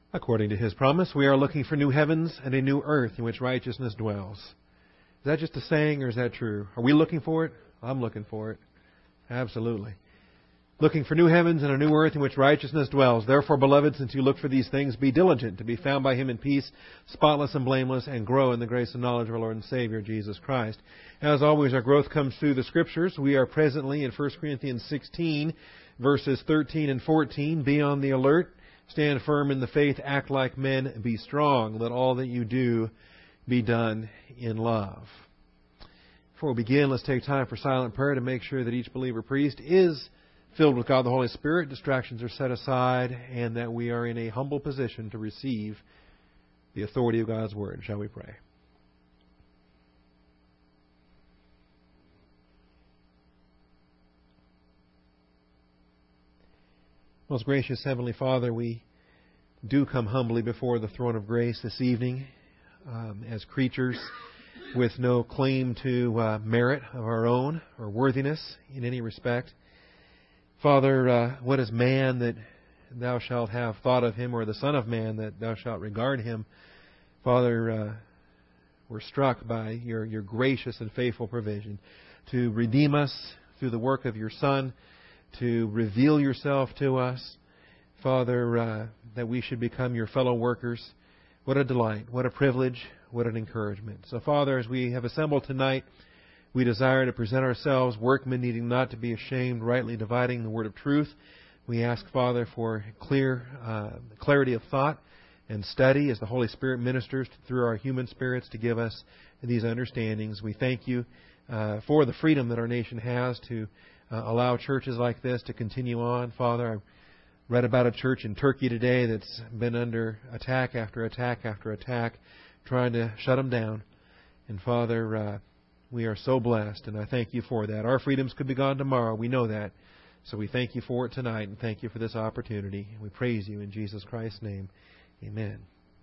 According to His promise, we are looking for new heavens and a new earth in which righteousness dwells. Is that just a saying, or is that true? Are we looking for it? I'm looking for it. Absolutely. Looking for new heavens and a new earth in which righteousness dwells. Therefore, beloved, since you look for these things, be diligent to be found by Him in peace, spotless and blameless, and grow in the grace and knowledge of our Lord and Savior, Jesus Christ. As always, our growth comes through the Scriptures. We are presently in 1 Corinthians 16, verses 13 and 14. Be on the alert. Stand firm in the faith. Act like men. Be strong. Let all that you do be done in love. Before we begin, let's take time for silent prayer to make sure that each believer priest is filled with God the Holy Spirit, distractions are set aside, and that we are in a humble position to receive the authority of God's Word. Shall we pray? Most gracious Heavenly Father, we do come humbly before the throne of grace this evening as creatures with no claim to merit of our own or worthiness in any respect. Father, what is man that Thou shalt have thought of him, or the Son of Man that Thou shalt regard him? Father, we're struck by your gracious and faithful provision to redeem us through the work of your Son, to reveal yourself to us, Father, that we should become your fellow workers. What a delight, what a privilege, what an encouragement. So, Father, as we have assembled tonight, we desire to present ourselves workmen needing not to be ashamed, rightly dividing the word of truth. We ask, Father, for clarity of thought and study as the Holy Spirit ministers through our human spirits to give us these understandings. We thank you for the freedom that our nation has to allow churches like this to continue on. Father, I read about a church in Turkey today that's been under attack after attack after attack, trying to shut them down. And Father, we are so blessed, and I thank you for that. Our freedoms could be gone tomorrow. We know that. So we thank you for it tonight, and thank you for this opportunity. We praise you in Jesus Christ's name. Amen.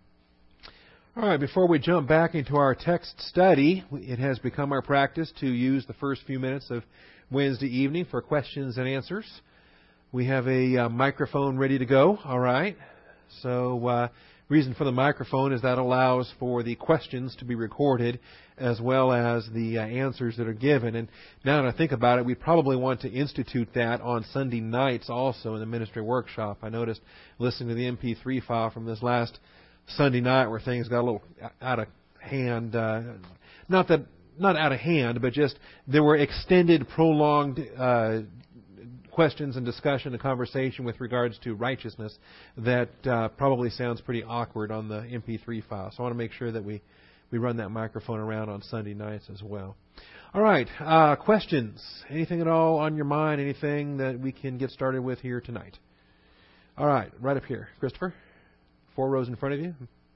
All right, before we jump back into our text study, it has become our practice to use the first few minutes of Wednesday evening for questions and answers. We have a microphone ready to go, all right? So reason for the microphone is that allows for the questions to be recorded as well as the answers that are given. And now that I think about it, we probably want to institute that on Sunday nights also in the ministry workshop. I noticed listening to the MP3 file from this last Sunday night where things got a little out of hand. Not out of hand, but just there were extended, prolonged questions and discussion and conversation with regards to righteousness that probably sounds pretty awkward on the MP3 file. So I want to make sure that we run that microphone around on Sunday nights as well. All right, questions? Anything at all on your mind? Anything that we can get started with here tonight? All right, right up here. Christopher, 4 rows in front of you.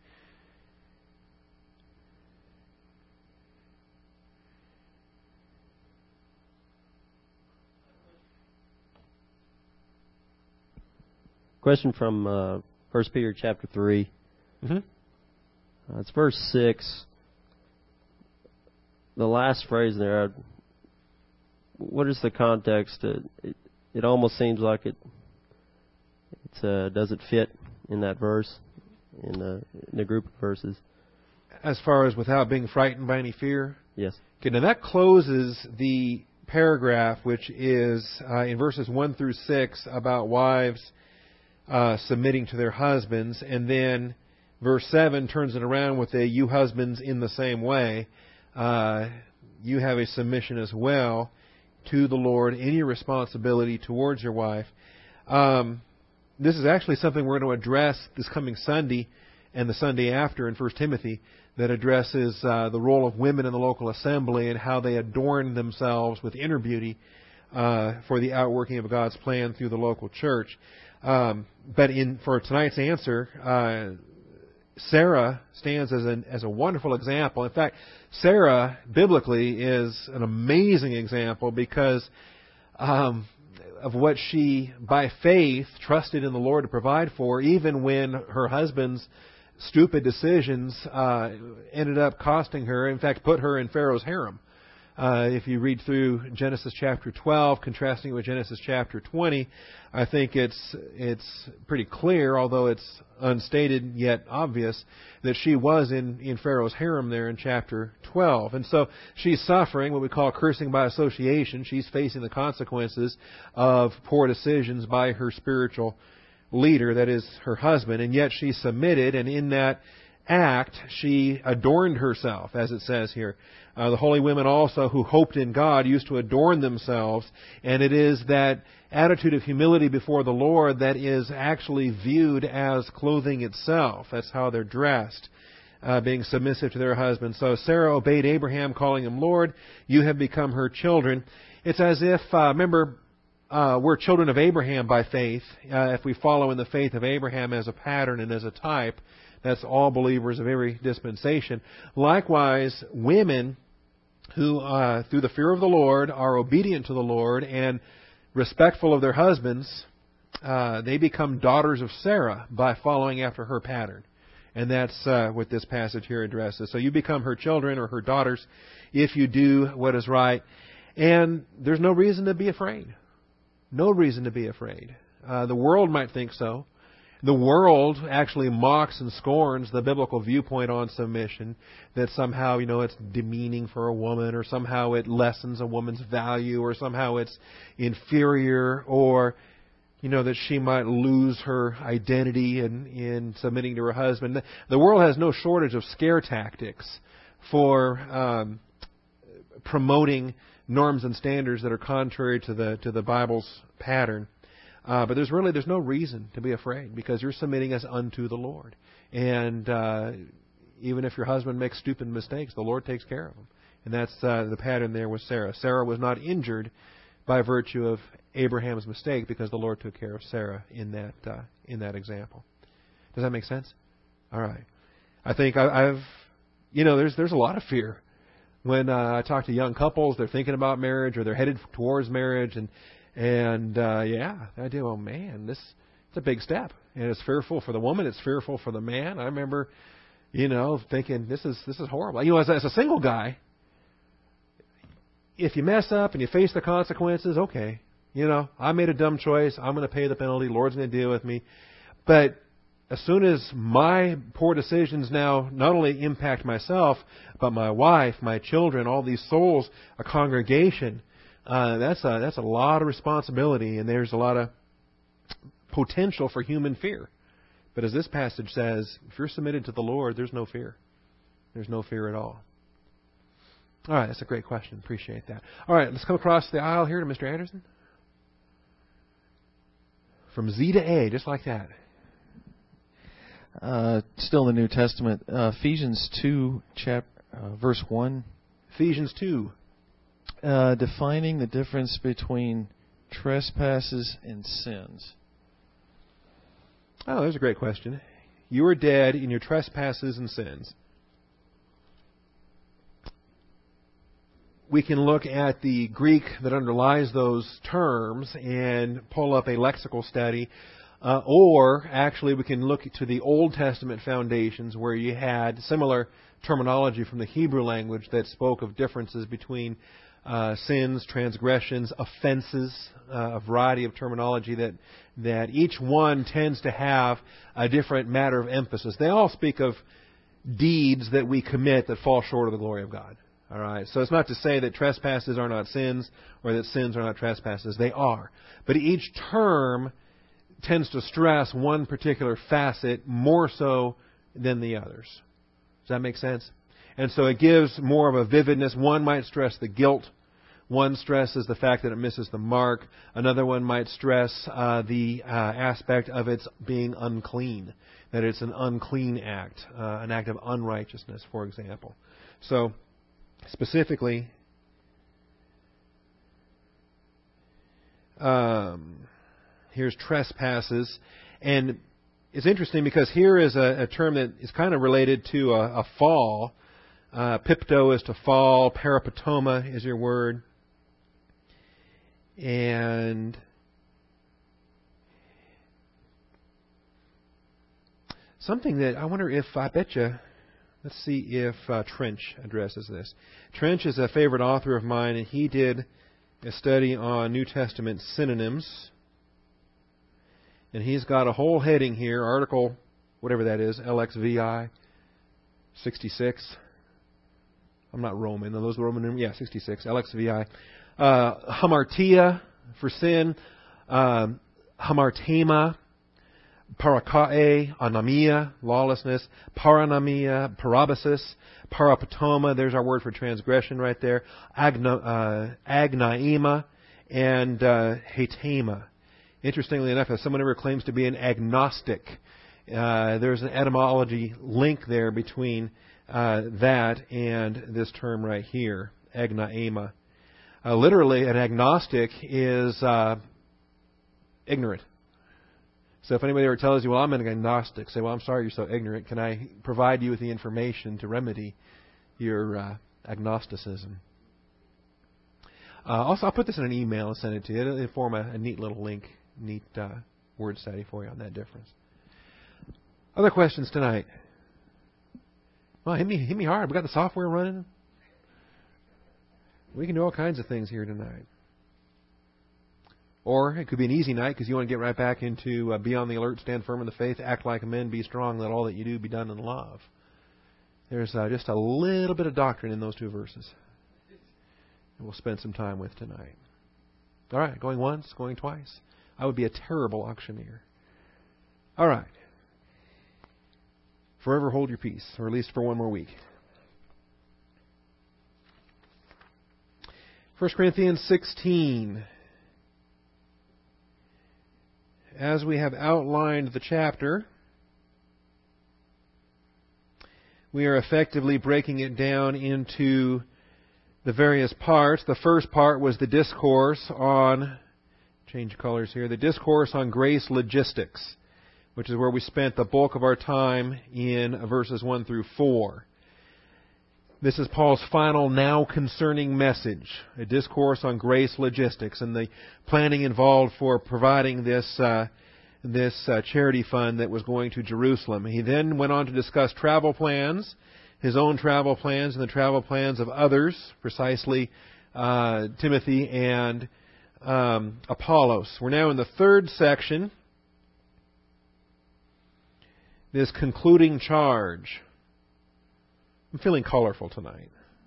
Question from 1 Peter chapter 3. Mm-hmm. It's verse 6. The last phrase there, what is the context? It almost seems like it doesn't fit in that verse, in the group of verses. As far as without being frightened by any fear? Yes. Okay, now that closes the paragraph, which is in verses 1 through 6 about wives submitting to their husbands, and then verse 7 turns it around with a you husbands in the same way. You have a submission as well to the Lord in your responsibility towards your wife. This is actually something we're going to address this coming Sunday and the Sunday after in 1 Timothy that addresses the role of women in the local assembly and how they adorn themselves with inner beauty for the outworking of God's plan through the local church. But for tonight's answer, Sarah stands as a wonderful example. In fact, Sarah, biblically, is an amazing example because of what she, by faith, trusted in the Lord to provide for, even when her husband's stupid decisions ended up costing her, in fact, put her in Pharaoh's harem. If you read through Genesis chapter 12, contrasting it with Genesis chapter 20, I think it's pretty clear, although it's unstated yet obvious, that she was in Pharaoh's harem there in chapter 12. And so she's suffering what we call cursing by association. She's facing the consequences of poor decisions by her spiritual leader, that is her husband, and yet she submitted, and in that act she adorned herself, as it says here. The holy women also who hoped in God used to adorn themselves, and it is that attitude of humility before the Lord that is actually viewed as clothing itself. That's how they're dressed, being submissive to their husband. So Sarah obeyed Abraham, calling him Lord. You have become her children. It's as if, remember, we're children of Abraham by faith. If we follow in the faith of Abraham as a pattern and as a type, that's all believers of every dispensation. Likewise, women who, through the fear of the Lord, are obedient to the Lord and respectful of their husbands, they become daughters of Sarah by following after her pattern. And that's what this passage here addresses. So you become her children or her daughters if you do what is right. And there's no reason to be afraid. No reason to be afraid. The world might think so. The world actually mocks and scorns the biblical viewpoint on submission, that somehow, it's demeaning for a woman, or somehow it lessens a woman's value, or somehow it's inferior, or, that she might lose her identity in submitting to her husband. The world has no shortage of scare tactics for promoting norms and standards that are contrary to the Bible's pattern. But there's no reason to be afraid, because you're submitting as unto the Lord. And even if your husband makes stupid mistakes, the Lord takes care of them. And that's the pattern there with Sarah. Sarah was not injured by virtue of Abraham's mistake, because the Lord took care of Sarah in that example. Does that make sense? All right. I think there's a lot of fear when I talk to young couples. They're thinking about marriage, or they're headed towards marriage, and the idea, oh man, it's a big step, and it's fearful for the woman, it's fearful for the man. I remember, thinking this is horrible. As a single guy, if you mess up and you face the consequences, okay, I made a dumb choice, I'm going to pay the penalty, Lord's going to deal with me. But as soon as my poor decisions now not only impact myself, but my wife, my children, all these souls, a congregation, that's a lot of responsibility, and there's a lot of potential for human fear. But as this passage says, if you're submitted to the Lord, there's no fear. There's no fear at all. All right, that's a great question. Appreciate that. All right, let's come across the aisle here to Mr. Anderson. From Z to A, just like that. Still in the New Testament, Ephesians 2, verse 1. Ephesians 2. Defining the difference between trespasses and sins. Oh, there's a great question. You are dead in your trespasses and sins. We can look at the Greek that underlies those terms and pull up a lexical study, or actually we can look to the Old Testament foundations where you had similar terminology from the Hebrew language that spoke of differences between sins, transgressions, offenses, a variety of terminology that each one tends to have a different matter of emphasis. They all speak of deeds that we commit that fall short of the glory of God. All right. So it's not to say that trespasses are not sins or that sins are not trespasses. They are. But each term tends to stress one particular facet more so than the others. Does that make sense? And so it gives more of a vividness. One might stress the guilt. One stresses the fact that it misses the mark. Another one might stress the aspect of its being unclean, that it's an unclean act, an act of unrighteousness, for example. So specifically, here's trespasses. And it's interesting because here is a term that is kind of related to a fall. Pipto is to fall. Parapatoma is your word. And something that I wonder if, I bet you, Let's see if Trench addresses this. Trench is a favorite author of mine, and he did a study on New Testament synonyms. And he's got a whole heading here, article, whatever that is, LXVI 66. I'm not Roman. Are those Roman numerals? Yeah, 66. LXVI. Hamartia for sin. Hamartema. Parakae. Anamia. Lawlessness. Paranamia. Parabasis. Parapatoma. There's our word for transgression right there. Agnaima. And Hetema. Interestingly enough, if someone ever claims to be an agnostic, there's an etymology link there between that and this term right here, agnaema. Literally, an agnostic is ignorant. So if anybody ever tells you, well, I'm an agnostic, say, well, I'm sorry you're so ignorant. Can I provide you with the information to remedy your agnosticism? Also, I'll put this in an email and send it to you. It'll form a neat little link, neat word study for you on that difference. Other questions tonight? Well, hit me hard. We got the software running. We can do all kinds of things here tonight. Or it could be an easy night because you want to get right back into be on the alert, stand firm in the faith, act like men, be strong, let all that you do be done in love. There's just a little bit of doctrine in those two verses. And we'll spend some time with tonight. All right, going once, going twice. I would be a terrible auctioneer. All right. Forever hold your peace, or at least for one more week. 1 Corinthians 16. As we have outlined the chapter, we are effectively breaking it down into the various parts. The first part was the discourse on, change colors here, the discourse on grace logistics, which is where we spent the bulk of our time in verses 1 through 4. This is Paul's final now concerning message, a discourse on grace logistics and the planning involved for providing this charity fund that was going to Jerusalem. He then went on to discuss travel plans, his own travel plans and the travel plans of others, precisely Timothy and Apollos. We're now in the third section, this concluding charge. I'm feeling colorful tonight.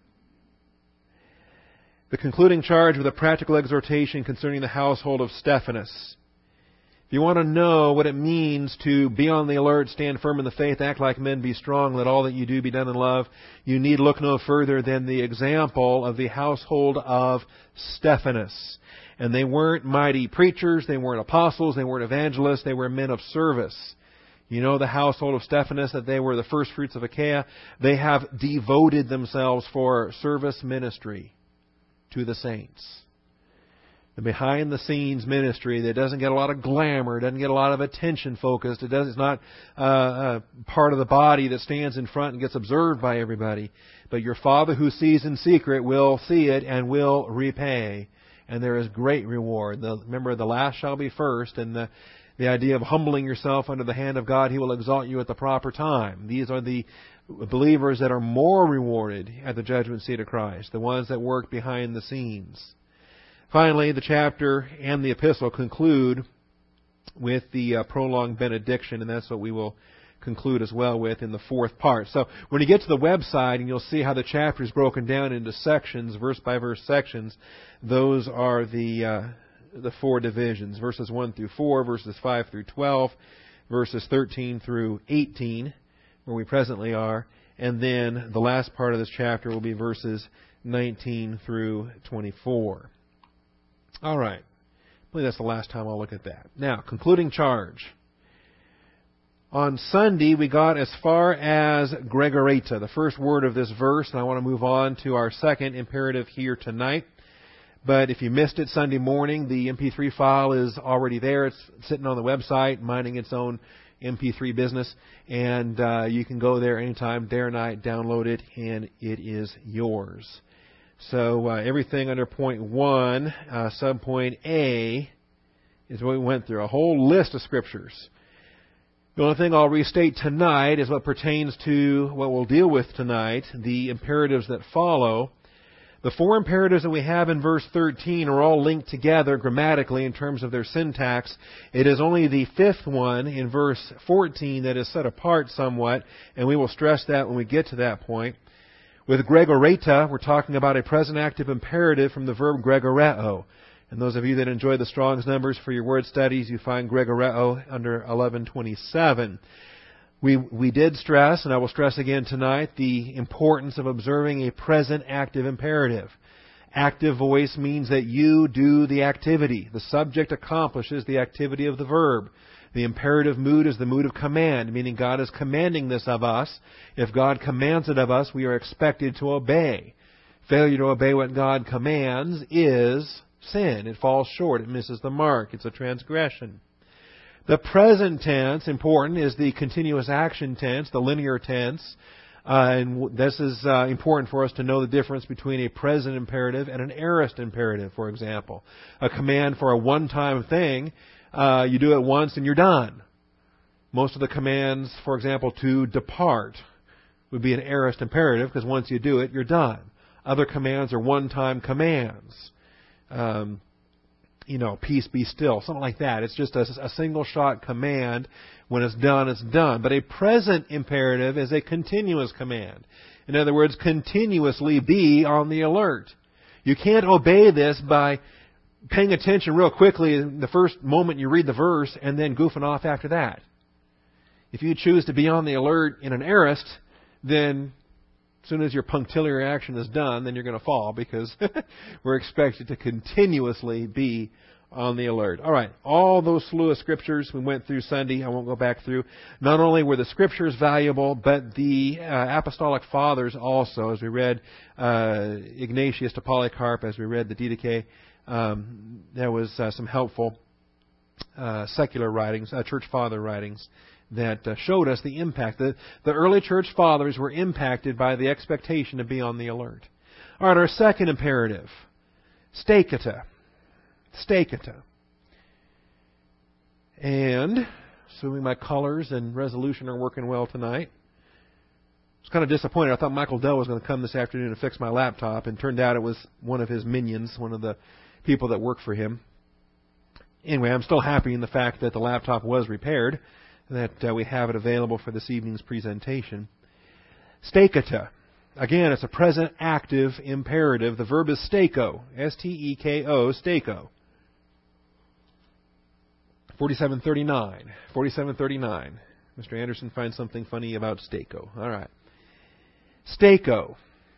The concluding charge with a practical exhortation concerning the household of Stephanas. If you want to know what it means to be on the alert, stand firm in the faith, act like men, be strong, let all that you do be done in love, you need look no further than the example of the household of Stephanas. And they weren't mighty preachers, they weren't apostles, they weren't evangelists, they were men of service. You know the household of Stephanas, that they were the first fruits of Achaia. They have devoted themselves for service ministry to the saints. The behind-the-scenes ministry that doesn't get a lot of glamour, doesn't get a lot of attention focused. It's not part of the body that stands in front and gets observed by everybody. But your Father who sees in secret will see it and will repay. And there is great reward. Remember, the last shall be first, and the idea of humbling yourself under the hand of God, He will exalt you at the proper time. These are the believers that are more rewarded at the judgment seat of Christ, the ones that work behind the scenes. Finally, the chapter and the epistle conclude with the prolonged benediction, and that's what we will conclude as well with in the fourth part. So when you get to the website, and you'll see how the chapter is broken down into sections, verse-by-verse sections, those are the four divisions, verses 1 through 4, verses 5 through 12, verses 13 through 18, where we presently are, and then the last part of this chapter will be verses 19 through 24. All right. I believe that's the last time I'll look at that. Now, concluding charge. On Sunday, we got as far as Gregoreta, the first word of this verse, and I want to move on to our second imperative here tonight. But if you missed it Sunday morning, the MP3 file is already there. It's sitting on the website, minding its own MP3 business. And you can go there anytime, day or night, download it, and it is yours. So everything under point 1, subpoint A, is what we went through. A whole list of scriptures. The only thing I'll restate tonight is what pertains to what we'll deal with tonight, the imperatives that follow. The four imperatives that we have in verse 13 are all linked together grammatically in terms of their syntax. It is only the fifth one in verse 14 that is set apart somewhat, and we will stress that when we get to that point. With gregoreta, we're talking about a present active imperative from the verb gregoreo. And those of you that enjoy the Strong's numbers for your word studies, you find gregoreo under 1127. We did stress, and I will stress again tonight, the importance of observing a present active imperative. Active voice means that you do the activity. The subject accomplishes the activity of the verb. The imperative mood is the mood of command, meaning God is commanding this of us. If God commands it of us, we are expected to obey. Failure to obey what God commands is sin. It falls short. It misses the mark. It's a transgression. The present tense, important, is the continuous action tense, the linear tense. And this is important for us to know the difference between a present imperative and an aorist imperative, for example. A command for a one-time thing, you do it once and you're done. Most of the commands, for example, to depart would be an aorist imperative because once you do it, you're done. Other commands are one-time commands. Peace be still, something like that. It's just a single-shot command. When it's done, it's done. But a present imperative is a continuous command. In other words, continuously be on the alert. You can't obey this by paying attention real quickly the first moment you read the verse and then goofing off after that. If you choose to be on the alert in an aorist, then as soon as your punctiliar action is done, then you're going to fall because we're expected to continuously be on the alert. All right, all those slew of scriptures we went through Sunday, I won't go back through. Not only were the scriptures valuable, but the apostolic fathers also, as we read Ignatius to Polycarp, as we read the Didache, there was some helpful secular writings, church father writings, that showed us the impact. The early church fathers were impacted by the expectation to be on the alert. All right, our second imperative, stakata. Stakata. And, assuming my colors and resolution are working well tonight, I was kind of disappointed. I thought Michael Dell was going to come this afternoon and fix my laptop, and turned out it was one of his minions, one of the people that work for him. Anyway, I'm still happy in the fact that the laptop was repaired, that we have it available for this evening's presentation. Stakata. Again, it's a present active imperative. The verb is steko. S-T-E-K-O, steko. 4739. 4739. Mr. Anderson finds something funny about steko. All right. Steko.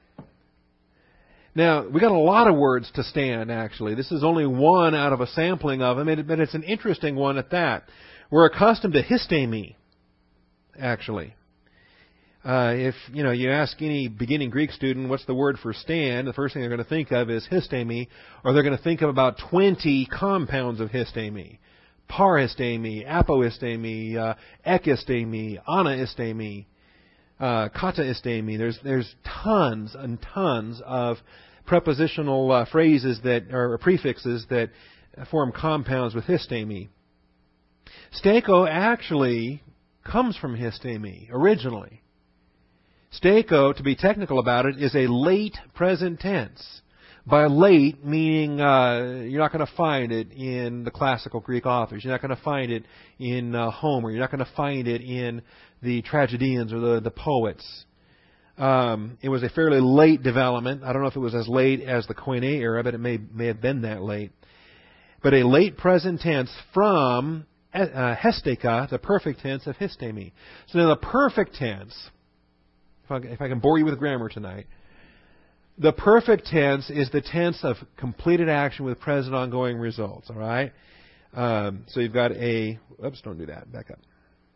Now, we got a lot of words to stand, actually. This is only one out of a sampling of them, but it's an interesting one at that. We're accustomed to histemi, actually. If you ask any beginning Greek student what's the word for stand, the first thing they're going to think of is histemi, or they're going to think of about 20 compounds of histemi. Parhistemi, apohistemi, ekistemi, anaistemi, kataistemi. There's tons and tons of prepositional phrases that are prefixes that form compounds with histemi. Steko actually comes from histemi originally. Steko, to be technical about it, is a late present tense. By late, meaning you're not going to find it in the classical Greek authors. You're not going to find it in Homer. You're not going to find it in the tragedians or the poets. It was a fairly late development. I don't know if it was as late as the Koine era, but it may have been that late. But a late present tense from hesteka, the perfect tense of histemi. So now the perfect tense, if I can bore you with grammar tonight, the perfect tense is the tense of completed action with present ongoing results. All right? So you've got don't do that. Back up.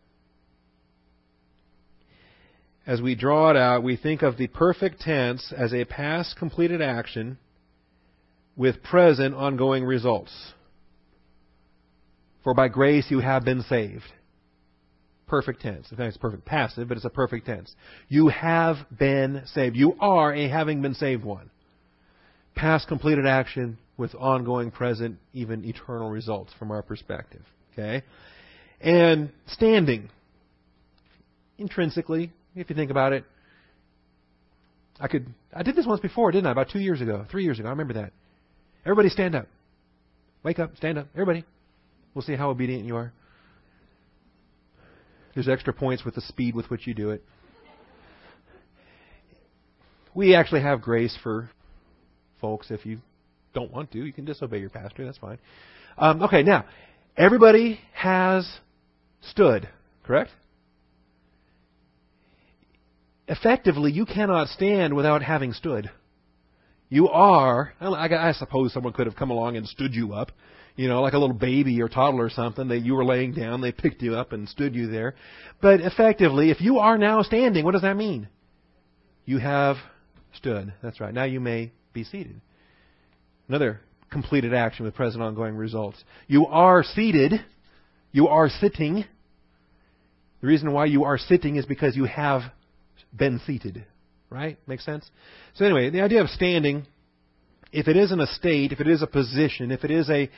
As we draw it out, we think of the perfect tense as a past completed action with present ongoing results. For by grace you have been saved. Perfect tense. In fact, it's perfect passive, but it's a perfect tense. You have been saved. You are a having been saved one. Past completed action with ongoing, present, even eternal results from our perspective. Okay? And standing. intrinsically, if you think about it. I did this once before, didn't I? About 3 years ago. I remember that. Everybody stand up. Wake up, stand up. Everybody. We'll see how obedient you are. There's extra points with the speed with which you do it. We actually have grace for folks. If you don't want to, you can disobey your pastor. That's fine. Okay, now, everybody has stood, correct? Effectively, you cannot stand without having stood. You are, I suppose someone could have come along and stood you up, like a little baby or toddler or something. You were laying down, they picked you up and stood you there. But effectively, if you are now standing, what does that mean? You have stood. That's right. Now you may be seated. Another completed action with present ongoing results. You are seated. You are sitting. The reason why you are sitting is because you have been seated. Right? Makes sense? So anyway, the idea of standing, if it isn't a state, if it is a position, if it is a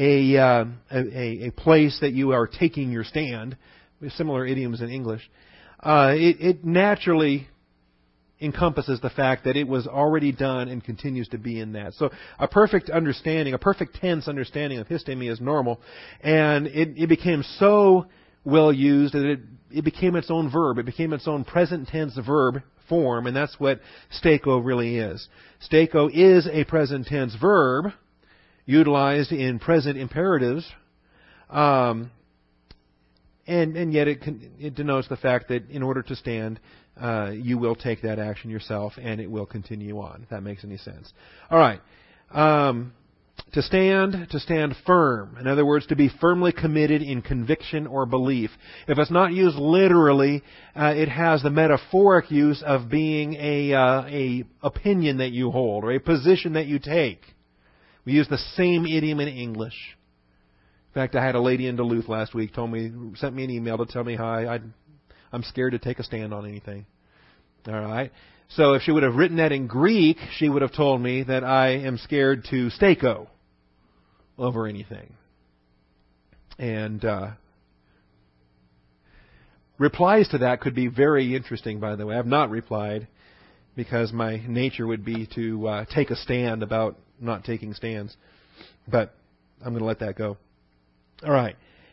place that you are taking your stand, with similar idioms in English, it naturally encompasses the fact that it was already done and continues to be in that. So a perfect tense understanding of histemi is normal, and it became so well used that it became its own verb. It became its own present tense verb form, and that's what stako really is. Stako is a present tense verb utilized in present imperatives, and yet it denotes the fact that in order to stand, you will take that action yourself, and it will continue on, if that makes any sense. All right. To stand firm. In other words, to be firmly committed in conviction or belief. If it's not used literally, it has the metaphoric use of being a opinion that you hold or a position that you take. We use the same idiom in English. In fact, I had a lady in Duluth last week sent me an email to tell me how I'm scared to take a stand on anything. All right. So if she would have written that in Greek, she would have told me that I am scared to stako over anything. And replies to that could be very interesting, by the way. I have not replied because my nature would be to take a stand about not taking stands. But I'm going to let that go. All right.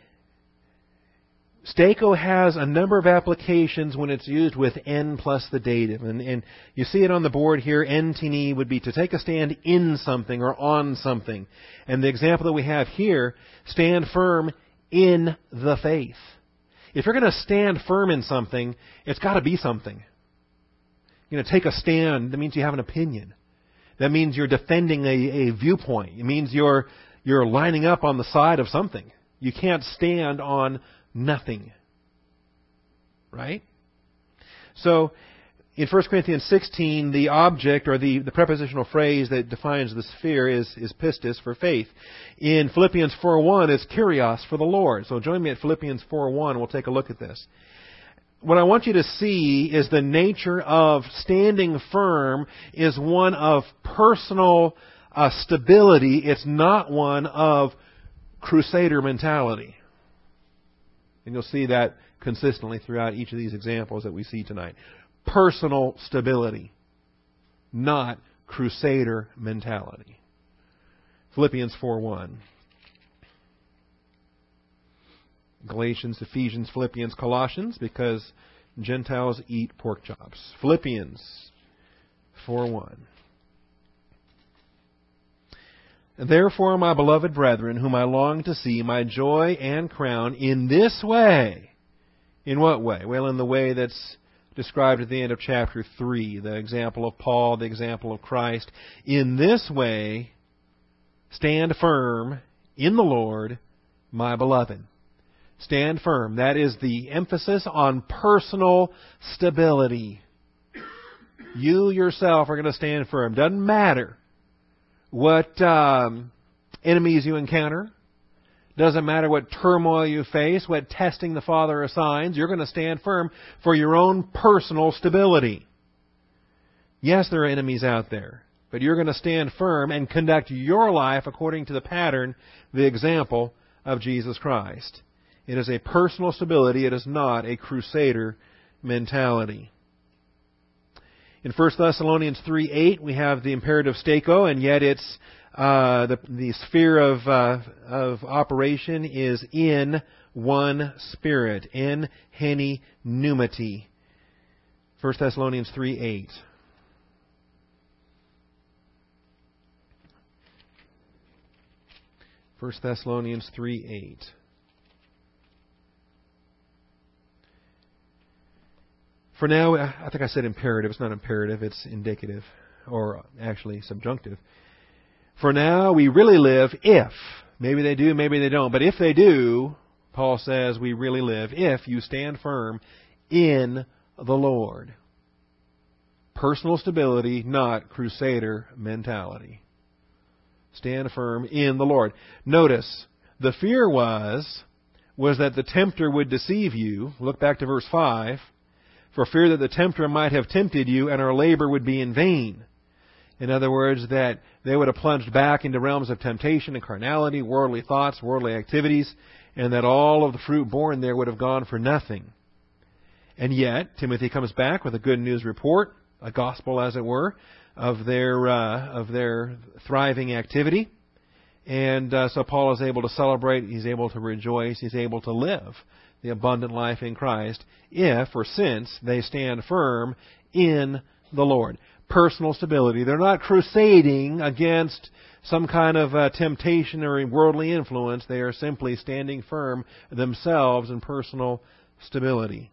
Stako has a number of applications when it's used with N plus the dative. And you see it on the board here. Ntini would be to take a stand in something or on something. And the example that we have here, stand firm in the faith. If you're going to stand firm in something, it's got to be something. Take a stand, that means you have an opinion. That means you're defending a viewpoint. It means you're lining up on the side of something. You can't stand on nothing. Right? So, in 1 Corinthians 16, the object or the prepositional phrase that defines the sphere is pistis for faith. In Philippians 4:1, it's kurios for the Lord. So join me at Philippians 4:1. We'll take a look at this. What I want you to see is the nature of standing firm is one of personal stability. It's not one of crusader mentality. And you'll see that consistently throughout each of these examples that we see tonight. Personal stability, not crusader mentality. Philippians 4:1. Galatians, Ephesians, Philippians, Colossians, because Gentiles eat pork chops. Philippians 4:1. Therefore, my beloved brethren, whom I long to see, my joy and crown, in this way. In what way? Well, in the way that's described at the end of chapter 3, the example of Paul, the example of Christ. In this way, stand firm in the Lord, my beloved. Stand firm. That is the emphasis on personal stability. You yourself are going to stand firm. Doesn't matter what enemies you encounter. Doesn't matter what turmoil you face, what testing the Father assigns. You're going to stand firm for your own personal stability. Yes, there are enemies out there, but you're going to stand firm and conduct your life according to the pattern, the example of Jesus Christ. It is a personal stability. It is not a crusader mentality. In 1 Thessalonians 3:8, we have the imperative steko, and yet it's the sphere of operation is in one spirit, in heni pneumati. 1 Thessalonians 3:8. First Thessalonians 3:8. For now, I think I said imperative. It's not imperative, it's indicative, or actually subjunctive. For now, we really live if. Maybe they do, maybe they don't. But if they do, Paul says, we really live if you stand firm in the Lord. Personal stability, not crusader mentality. Stand firm in the Lord. Notice, the fear was that the tempter would deceive you. Look back to verse 5. For fear that the tempter might have tempted you and our labor would be in vain. In other words, that they would have plunged back into realms of temptation and carnality, worldly thoughts, worldly activities, and that all of the fruit borne there would have gone for nothing. And yet, Timothy comes back with a good news report, a gospel as it were, of their thriving activity. And so Paul is able to celebrate, he's able to rejoice, he's able to live the abundant life in Christ if or since they stand firm in the Lord. Personal stability. They're not crusading against some kind of temptation or worldly influence. They are simply standing firm themselves in personal stability.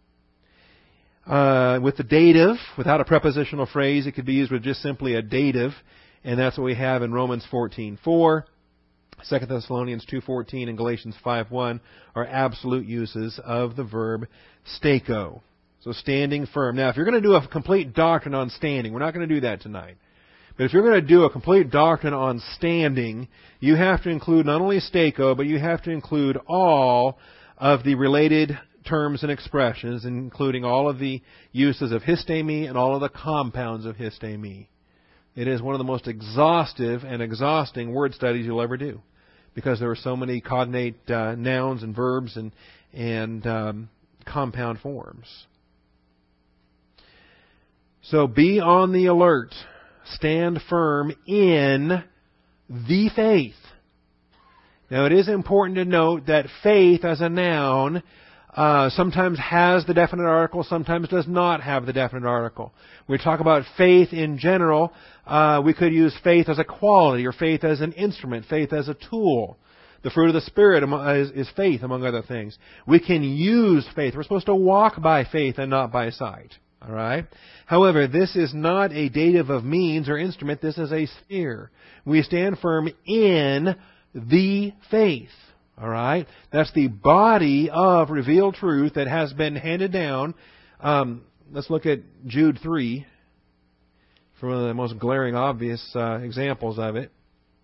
With the dative, without a prepositional phrase, it could be used with just simply a dative, and that's what we have in Romans 14:4. 2 Thessalonians 2:14 and Galatians 5:1 are absolute uses of the verb steko. So standing firm. Now, if you're going to do a complete doctrine on standing, we're not going to do that tonight. But if you're going to do a complete doctrine on standing, you have to include not only steko, but you have to include all of the related terms and expressions, including all of the uses of histemi and all of the compounds of histemi. It is one of the most exhaustive and exhausting word studies you'll ever do, because there are so many cognate nouns and verbs and compound forms. So be on the alert. Stand firm in the faith. Now it is important to note that faith as a noun sometimes has the definite article, sometimes does not have the definite article. When we talk about faith in general, we could use faith as a quality, or faith as an instrument, faith as a tool. The fruit of the Spirit is faith, among other things. We can use faith. We're supposed to walk by faith and not by sight. All right? However, this is not a dative of means or instrument. This is a sphere. We stand firm in the faith. All right? That's the body of revealed truth that has been handed down. Let's look at Jude 3 for one of the most glaring, obvious examples of it.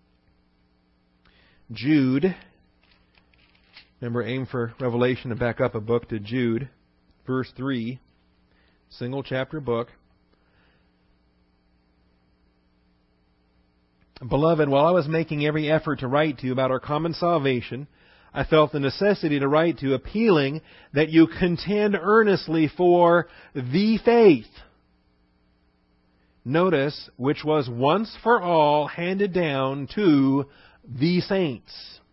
Jude. Remember, aim for Revelation and back up a book to Jude. Verse 3. Single chapter book. Beloved, while I was making every effort to write to you about our common salvation, I felt the necessity to write to you, appealing that you contend earnestly for the faith. Notice, which was once for all handed down to the saints.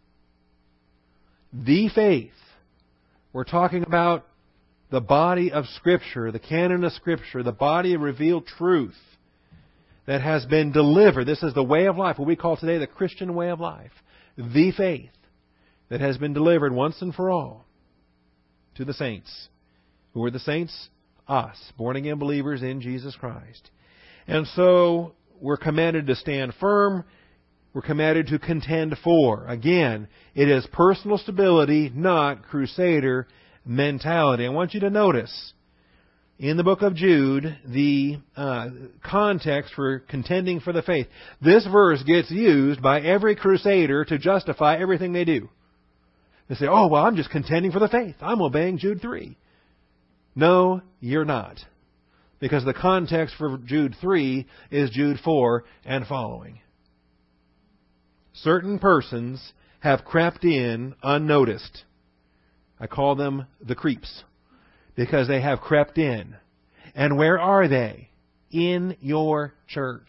The faith. We're talking about the body of Scripture, the canon of Scripture, the body of revealed truth that has been delivered. This is the way of life, what we call today the Christian way of life. The faith that has been delivered once and for all to the saints. Who are the saints? Us, born-again believers in Jesus Christ. And so we're commanded to stand firm. We're commanded to contend for. Again, it is personal stability, not crusader mentality. I want you to notice in the book of Jude the context for contending for the faith. This verse gets used by every crusader to justify everything they do. They say, oh, well, I'm just contending for the faith. I'm obeying Jude 3. No, you're not. Because the context for Jude 3 is Jude 4 and following. Certain persons have crept in unnoticed. I call them the creeps. because they have crept in. And where are they? In your church.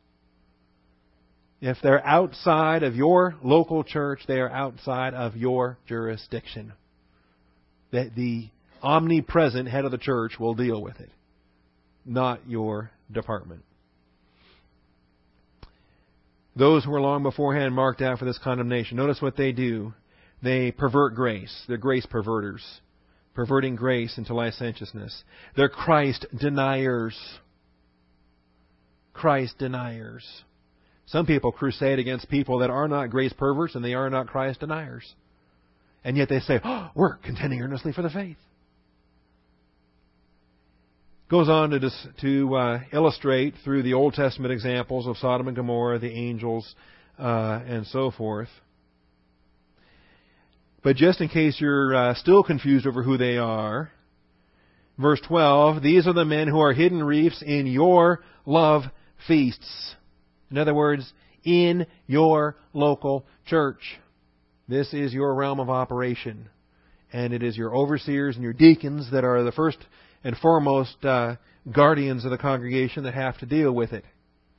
If they're outside of your local church, they are outside of your jurisdiction. That the omnipresent head of the church will deal with it, not your department. Those who were long beforehand marked out for this condemnation. Notice what they do. They pervert grace. They're grace perverters. Perverting grace into licentiousness. They're Christ deniers. Christ deniers. Some people crusade against people that are not grace perverts and they are not Christ deniers. And yet they say, oh, we're contending earnestly for the faith. Goes on to illustrate through the Old Testament examples of Sodom and Gomorrah, the angels, and so forth. But just in case you're still confused over who they are, verse 12, these are the men who are hidden reefs in your love feasts. In other words, in your local church. This is your realm of operation. And it is your overseers and your deacons that are the first and foremost guardians of the congregation that have to deal with it.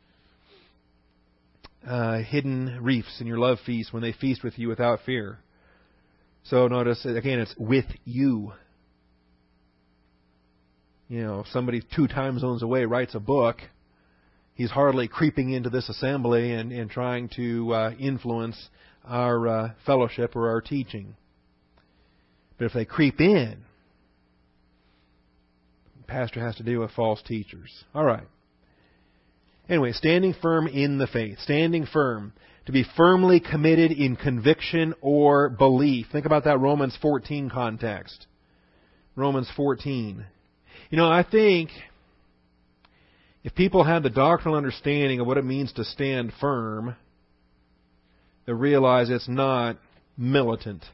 Hidden reefs in your love feast when they feast with you without fear. So notice, again, it's with you. You know, if somebody 2 time zones away writes a book, he's hardly creeping into this assembly and trying to influence our fellowship or our teaching. But if they creep in, the pastor has to deal with false teachers. All right. Anyway, standing firm in the faith. Standing firm. To be firmly committed in conviction or belief. Think about that Romans 14 context. Romans 14. You know, I think if people had the doctrinal understanding of what it means to stand firm, they realize it's not militant.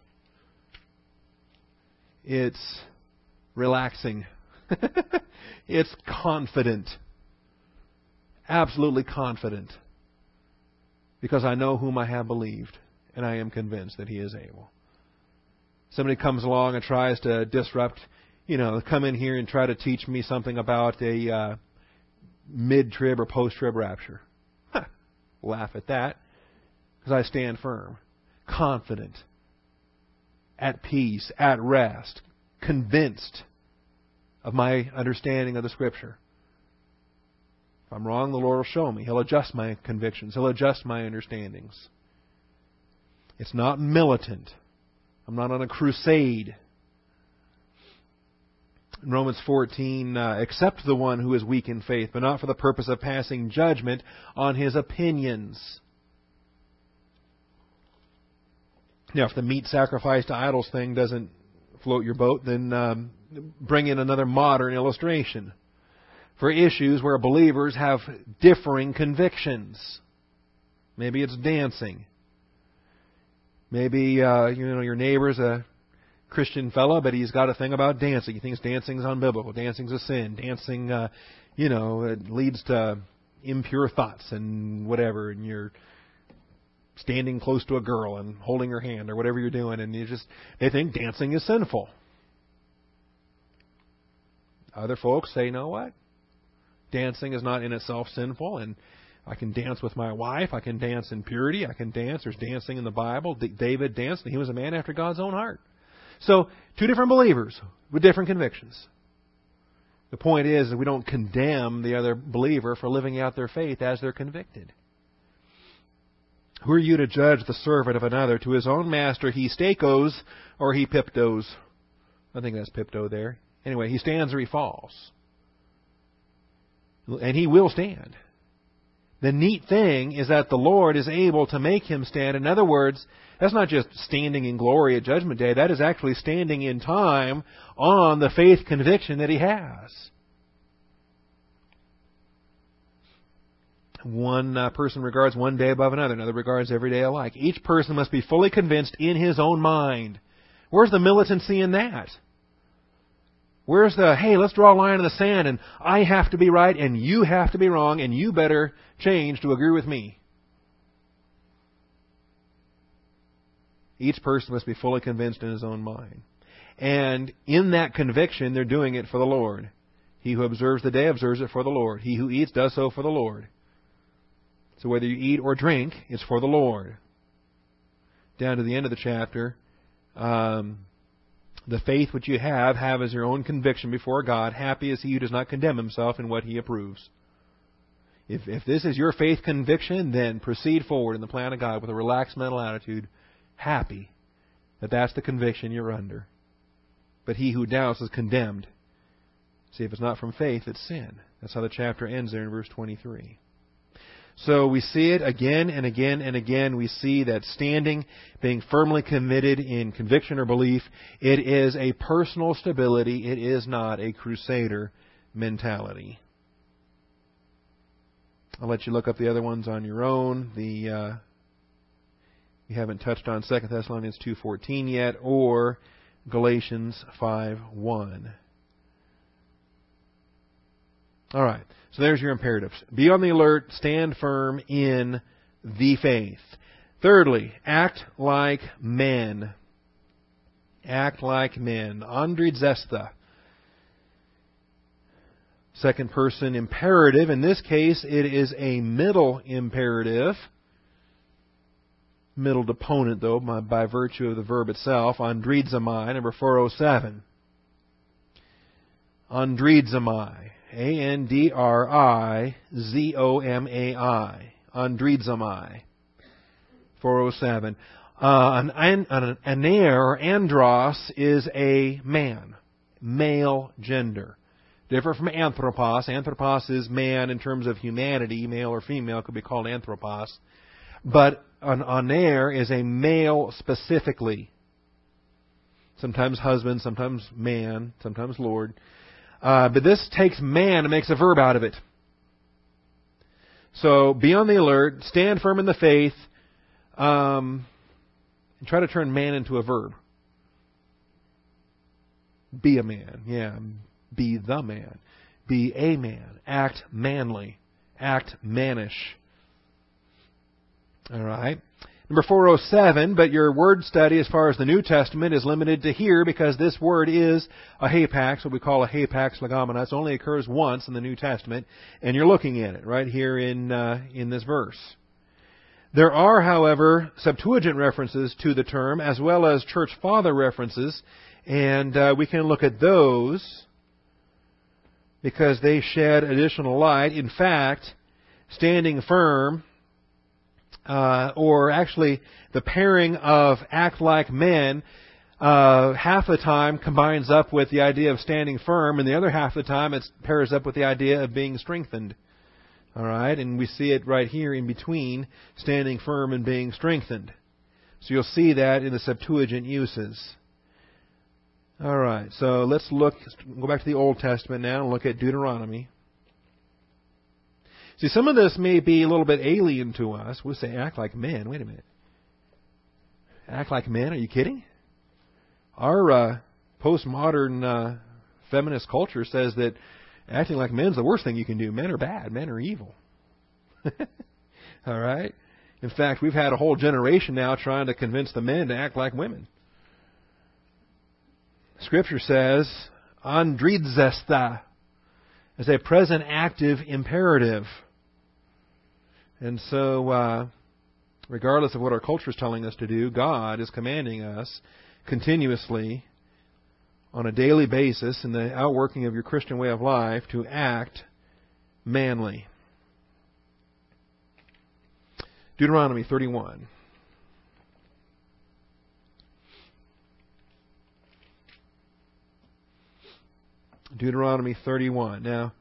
It's relaxing. It's confident. Absolutely confident. Because I know whom I have believed, and I am convinced that He is able. Somebody comes along and tries to disrupt, come in here and try to teach me something about a mid-trib or post-trib rapture. Laugh at that, because I stand firm, confident, at peace, at rest, convinced of my understanding of the Scripture. If I'm wrong, the Lord will show me. He'll adjust my convictions. He'll adjust my understandings. It's not militant. I'm not on a crusade. In Romans 14, accept the one who is weak in faith, but not for the purpose of passing judgment on his opinions. Now, if the meat sacrifice to idols thing doesn't float your boat, then bring in another modern illustration. For issues where believers have differing convictions. Maybe it's dancing. Maybe your neighbor's a Christian fellow, but he's got a thing about dancing. He thinks dancing's unbiblical. Dancing's a sin. Dancing, it leads to impure thoughts and whatever. And you're standing close to a girl and holding her hand or whatever you're doing, and they think dancing is sinful. Other folks say, you know what? Dancing is not in itself sinful, and I can dance with my wife. I can dance in purity. I can dance. There's dancing in the Bible. David danced, and he was a man after God's own heart. So, 2 different believers with different convictions. The point is that we don't condemn the other believer for living out their faith as they're convicted. Who are you to judge the servant of another? To his own master he stakos or he piptos. I think that's pipto there. Anyway, he stands or he falls. And he will stand. The neat thing is that the Lord is able to make him stand. In other words, that's not just standing in glory at Judgment Day. That is actually standing in time on the faith conviction that he has. One person regards one day above another. Another regards every day alike. Each person must be fully convinced in his own mind. Where's the militancy in that? Where's the, hey, let's draw a line in the sand and I have to be right and you have to be wrong and you better change to agree with me? Each person must be fully convinced in his own mind. And in that conviction, they're doing it for the Lord. He who observes the day observes it for the Lord. He who eats does so for the Lord. So whether you eat or drink, it's for the Lord. Down to the end of the chapter, the faith which you have as your own conviction before God. Happy is he who does not condemn himself in what he approves. If this is your faith conviction, then proceed forward in the plan of God with a relaxed mental attitude, happy that that's the conviction you're under. But he who doubts is condemned. See, if it's not from faith, it's sin. That's how the chapter ends there in verse 23. So we see it again and again and again. We see that standing, being firmly committed in conviction or belief, it is a personal stability. It is not a crusader mentality. I'll let you look up the other ones on your own. We haven't touched on 2 Thessalonians 2:14 yet, or Galatians 5:1. All right, so there's your imperatives. Be on the alert, stand firm in the faith. Thirdly, act like men. Act like men. Andrizesta. Second person imperative. In this case, it is a middle imperative. Middle deponent, though, by virtue of the verb itself. Andrizomai, number 407. Andrizomai. Andrizomai. Andrizomai. 407. An aner, or andros, is a man. Male gender. Different from anthropos. Anthropos is man in terms of humanity. Male or female could be called anthropos. But an aner is a male specifically. Sometimes husband, sometimes man, sometimes Lord. But this takes man and makes a verb out of it. So be on the alert, stand firm in the faith, and try to turn man into a verb. Be a man, yeah. Be the man. Be a man. Act manly. Act mannish. All right. Number 407, but your word study as far as the New Testament is limited to here because this word is a hapax, what we call a hapax legomena. It only occurs once in the New Testament, and you're looking at it right here in this verse. There are, however, Septuagint references to the term as well as church father references, and we can look at those because they shed additional light. In fact, standing firm, or actually the pairing of act like men, half the time combines up with the idea of standing firm, and the other half of the time it pairs up with the idea of being strengthened. All right, and we see it right here in between standing firm and being strengthened. So you'll see that in the Septuagint uses. All right, so let's go back to the Old Testament now and look at Deuteronomy. See, some of this may be a little bit alien to us. We'll say, act like men. Wait a minute. Act like men? Are you kidding? Our postmodern feminist culture says that acting like men is the worst thing you can do. Men are bad. Men are evil. All right? In fact, we've had a whole generation now trying to convince the men to act like women. Scripture says, andrizesta, as a present active imperative. And so, regardless of what our culture is telling us to do, God is commanding us continuously on a daily basis in the outworking of your Christian way of life to act manly. Deuteronomy 31. Deuteronomy 31. Now,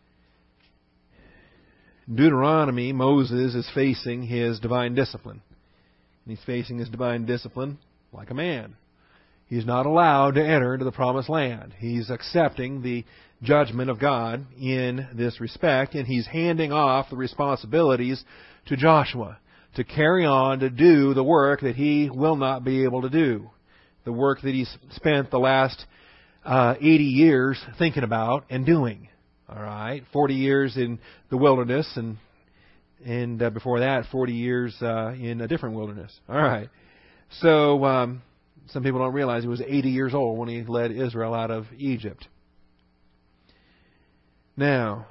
Deuteronomy, Moses is facing his divine discipline. And he's facing his divine discipline like a man. He's not allowed to enter into the promised land. He's accepting the judgment of God in this respect, and he's handing off the responsibilities to Joshua to carry on to do the work that he will not be able to do. The work that he's spent the last 80 years thinking about and doing. All right, 40 years in the wilderness, and before that, 40 years in a different wilderness. All right, so some people don't realize he was 80 years old when he led Israel out of Egypt. Now,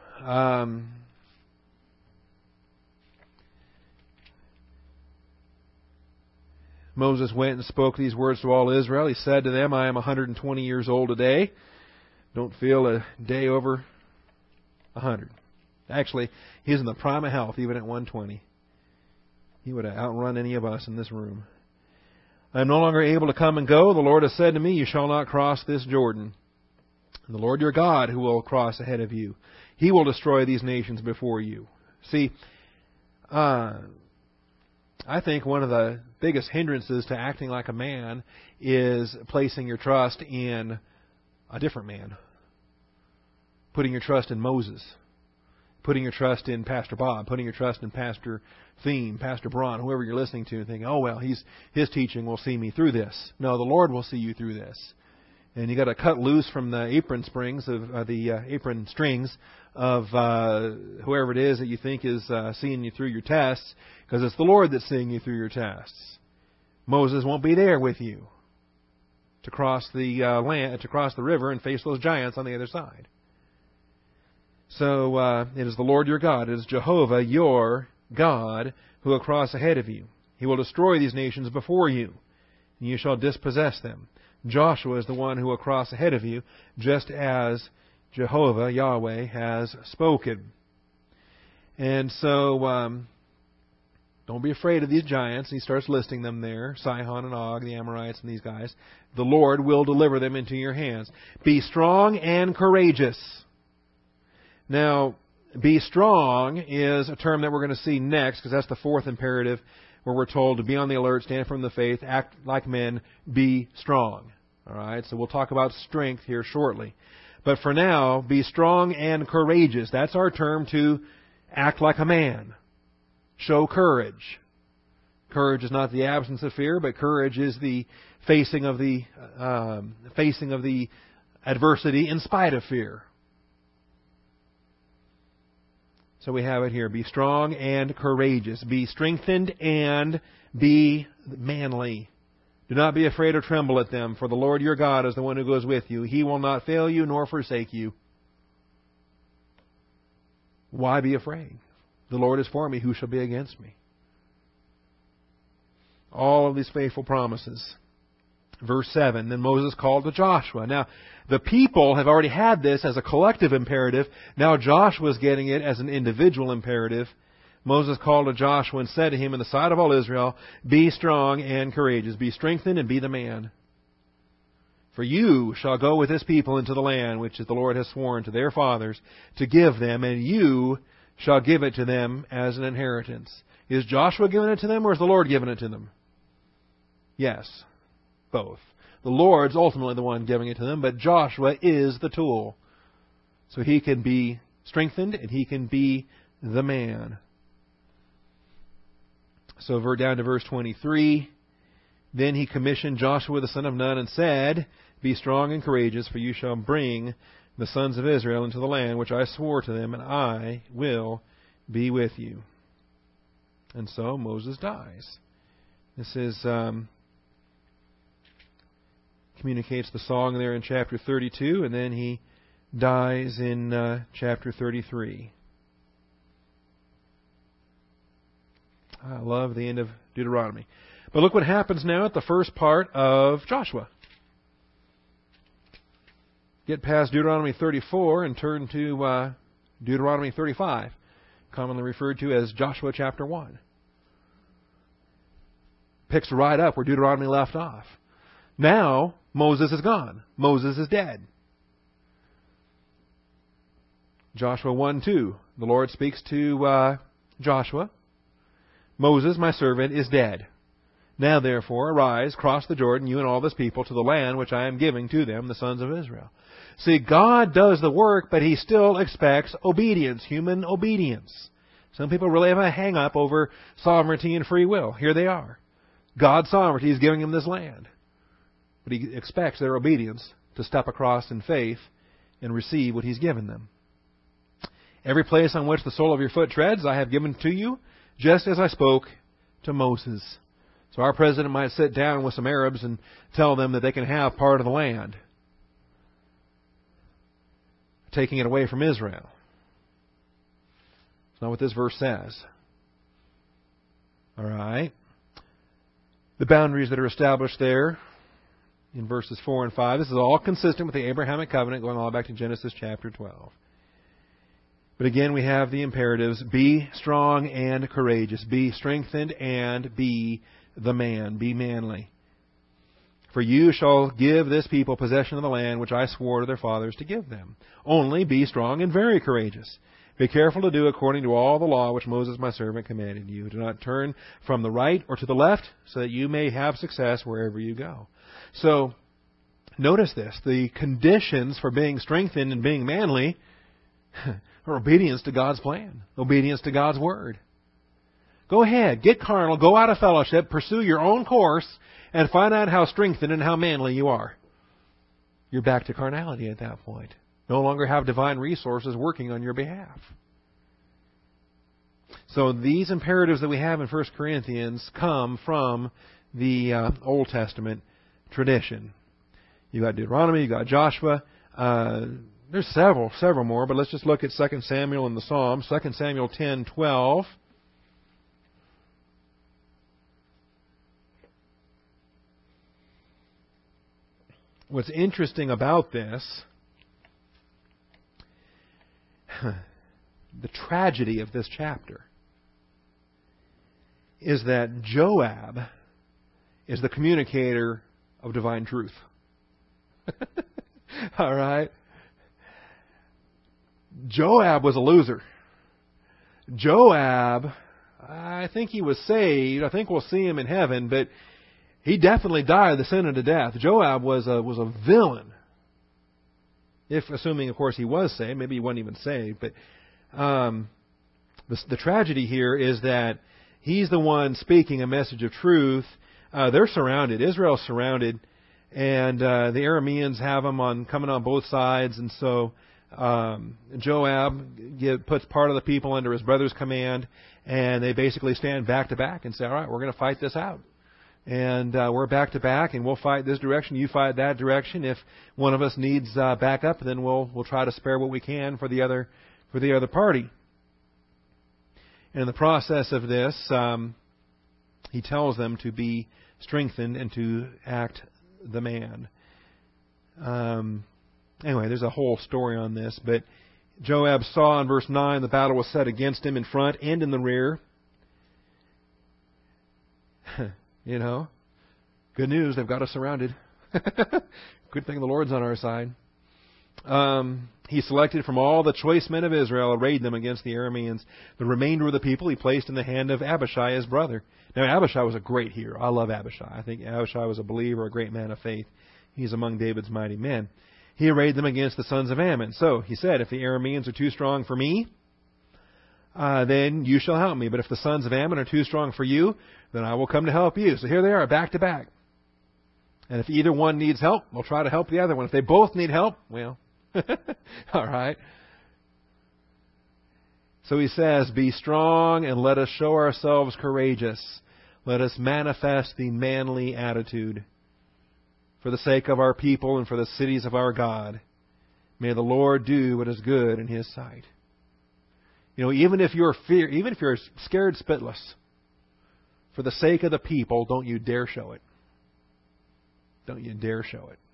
Moses went and spoke these words to all Israel. He said to them, I am 120 years old today. Don't feel a day over 100. Actually, he's in the prime of health, even at 120. He would have outrun any of us in this room. I am no longer able to come and go. The Lord has said to me, you shall not cross this Jordan. And the Lord your God who will cross ahead of you. He will destroy these nations before you. See, I think one of the biggest hindrances to acting like a man is placing your trust in a different man. Putting your trust in Moses. Putting your trust in Pastor Bob. Putting your trust in Pastor Thiem, Pastor Braun, whoever you're listening to, and thinking, oh, well, his teaching will see me through this. No, the Lord will see you through this. And you got to cut loose from the apron strings of whoever it is that you think is seeing you through your tests, because it's the Lord that's seeing you through your tests. Moses won't be there with you to cross the land, to cross the river and face those giants on the other side. So it is the Lord your God, it is Jehovah your God who will cross ahead of you. He will destroy these nations before you, and you shall dispossess them. Joshua is the one who will cross ahead of you, just as Jehovah, Yahweh, has spoken. And so, don't be afraid of these giants. He starts listing them there, Sihon and Og, the Amorites and these guys. The Lord will deliver them into your hands. Be strong and courageous. Now, be strong is a term that we're going to see next, because that's the fourth imperative, where we're told to be on the alert, stand firm in the faith, act like men, be strong. All right, so we'll talk about strength here shortly. But for now, be strong and courageous. That's our term to act like a man. Show courage. Courage is not the absence of fear, but courage is the facing of the adversity in spite of fear. So we have it here. Be strong and courageous. Be strengthened and be manly. Do not be afraid or tremble at them, for the Lord your God is the one who goes with you. He will not fail you nor forsake you. Why be afraid? The Lord is for me. Who shall be against me? All of these faithful promises. Verse 7, then Moses called to Joshua. Now, the people have already had this as a collective imperative. Now Joshua's getting it as an individual imperative. Moses called to Joshua and said to him in the sight of all Israel, be strong and courageous. Be strengthened and be the man. For you shall go with this people into the land which the Lord has sworn to their fathers to give them, and you shall give it to them as an inheritance. Is Joshua giving it to them, or is the Lord giving it to them? Yes, both. The Lord's ultimately the one giving it to them, but Joshua is the tool. So he can be strengthened and he can be the man. So we're down to verse 23. Then he commissioned Joshua the son of Nun and said, be strong and courageous, for you shall bring the sons of Israel into the land which I swore to them, and I will be with you. And so Moses dies. This is communicates the song there in chapter 32, and then he dies in chapter 33. I love the end of Deuteronomy. But look what happens now at the first part of Joshua. Get past Deuteronomy 34 and turn to Deuteronomy 35, commonly referred to as Joshua chapter 1. Picks right up where Deuteronomy left off. Now, Moses is gone. Moses is dead. Joshua 1:2. The Lord speaks to Joshua. Moses, my servant, is dead. Now therefore, arise, cross the Jordan, you and all this people, to the land which I am giving to them, the sons of Israel. See, God does the work, but He still expects obedience, human obedience. Some people really have a hang-up over sovereignty and free will. Here they are. God's sovereignty is giving them this land. But He expects their obedience to step across in faith and receive what He's given them. Every place on which the sole of your foot treads I have given to you, just as I spoke to Moses. So our president might sit down with some Arabs and tell them that they can have part of the land, taking it away from Israel. That's not what this verse says. All right. The boundaries that are established there in verses 4 and 5, this is all consistent with the Abrahamic covenant going all back to Genesis chapter 12. But again, we have the imperatives: be strong and courageous, be strengthened and be the man, be manly. For you shall give this people possession of the land which I swore to their fathers to give them. Only be strong and very courageous. Be careful to do according to all the law which Moses my servant commanded you. Do not turn from the right or to the left, so that you may have success wherever you go. So, notice this. The conditions for being strengthened and being manly are obedience to God's plan, obedience to God's Word. Go ahead, get carnal, go out of fellowship, pursue your own course, and find out how strengthened and how manly you are. You're back to carnality at that point. No longer have divine resources working on your behalf. So these imperatives that we have in 1 Corinthians come from the Old Testament tradition. You got Deuteronomy, you got Joshua. There's several more, but let's just look at 2 Samuel and the Psalms. 2 Samuel 10:12. What's interesting about this, the tragedy of this chapter, is that Joab is the communicator of divine truth. All right? Joab was a loser. Joab, I think he was saved. I think we'll see him in heaven, but he definitely died the sin unto death. Joab was a villain. If, assuming, of course, he was saved. Maybe he wasn't even saved. But the tragedy here is that he's the one speaking a message of truth. They're surrounded. Israel's surrounded. And the Arameans have them coming on both sides. And so Joab puts part of the people under his brother's command. And they basically stand back to back and say, all right, we're going to fight this out. And we're back to back, and we'll fight this direction, you fight that direction. If one of us needs backup, then we'll try to spare what we can for the other party. And in the process of this, he tells them to be strengthened and to act the man. Anyway, there's a whole story on this, but Joab saw in verse 9 the battle was set against him in front and in the rear. You know, good news, they've got us surrounded. Good thing the Lord's on our side. He selected from all the choice men of Israel, arrayed them against the Arameans. The remainder of the people he placed in the hand of Abishai, his brother. Now, Abishai was a great hero. I love Abishai. I think Abishai was a believer, a great man of faith. He's among David's mighty men. He arrayed them against the sons of Ammon. So, he said, if the Arameans are too strong for me, then you shall help me. But if the sons of Ammon are too strong for you, then I will come to help you. So here they are, back to back. And if either one needs help, we'll try to help the other one. If they both need help, well, all right. So he says, be strong and let us show ourselves courageous. Let us manifest the manly attitude for the sake of our people and for the cities of our God. May the Lord do what is good in His sight. You know, even if you're scared spitless, for the sake of the people, don't you dare show it. Don't you dare show it.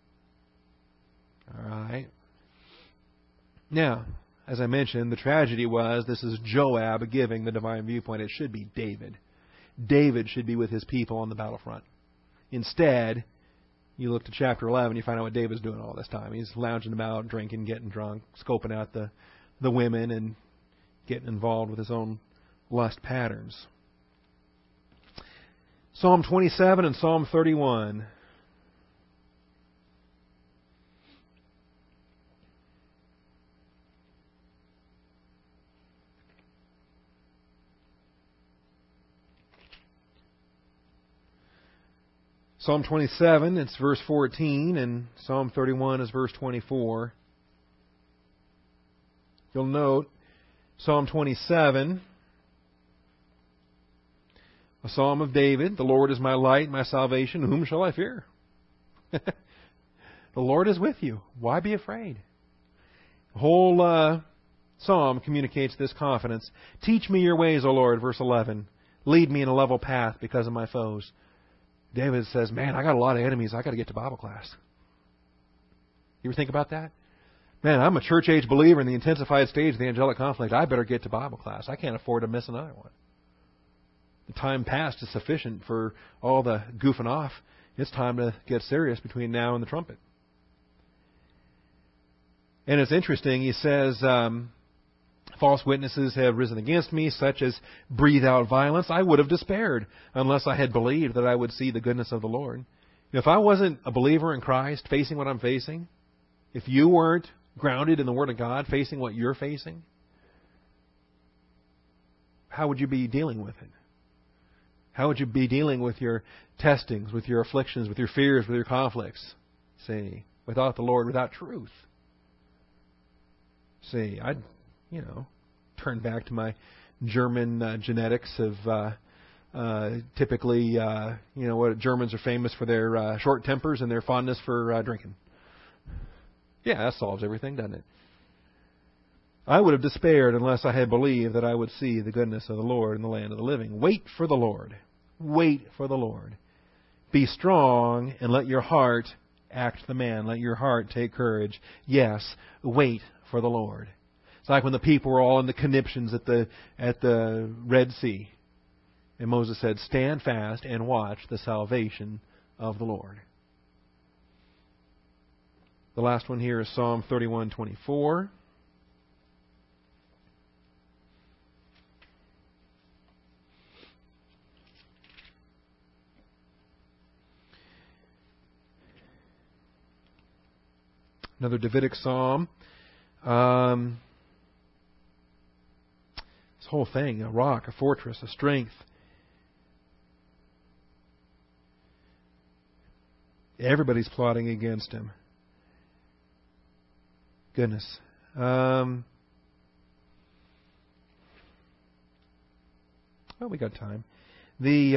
All right. Now, as I mentioned, the tragedy was this is Joab giving the divine viewpoint. It should be David. David should be with his people on the battlefront. Instead, you look to chapter 11, you find out what David's doing all this time. He's lounging about, drinking, getting drunk, scoping out the women, and getting involved with his own lust patterns. Psalm 27 and Psalm 31. Psalm 27, it's verse 14, and Psalm 31 is verse 24. You'll note Psalm 27, A psalm of David, the Lord is my light, my salvation, whom shall I fear? The Lord is with you. Why be afraid? The whole psalm communicates this confidence. Teach me your ways, O Lord, verse 11. Lead me in a level path because of my foes. David says, man, I got a lot of enemies. I got to get to Bible class. You ever think about that? Man, I'm a church-age believer in the intensified stage of the angelic conflict. I better get to Bible class. I can't afford to miss another one. The time past is sufficient for all the goofing off. It's time to get serious between now and the trumpet. And it's interesting, he says, false witnesses have risen against me, such as breathe out violence. I would have despaired unless I had believed that I would see the goodness of the Lord. If I wasn't a believer in Christ, facing what I'm facing, if you weren't grounded in the Word of God, facing what you're facing, how would you be dealing with it? How would you be dealing with your testings, with your afflictions, with your fears, with your conflicts? See, without the Lord, without truth. See, I'd, turn back to my German genetics of typically, what Germans are famous for their short tempers and their fondness for drinking. Yeah, that solves everything, doesn't it? I would have despaired unless I had believed that I would see the goodness of the Lord in the land of the living. Wait for the Lord. Wait for the Lord. Be strong and let your heart act the man. Let your heart take courage. Yes, wait for the Lord. It's like when the people were all in the conniptions at the Red Sea. And Moses said, stand fast and watch the salvation of the Lord. The last one here is Psalm 31:24. Another Davidic psalm. This whole thing, a rock, a fortress, a strength. Everybody's plotting against him. Goodness. Well, we got time. Be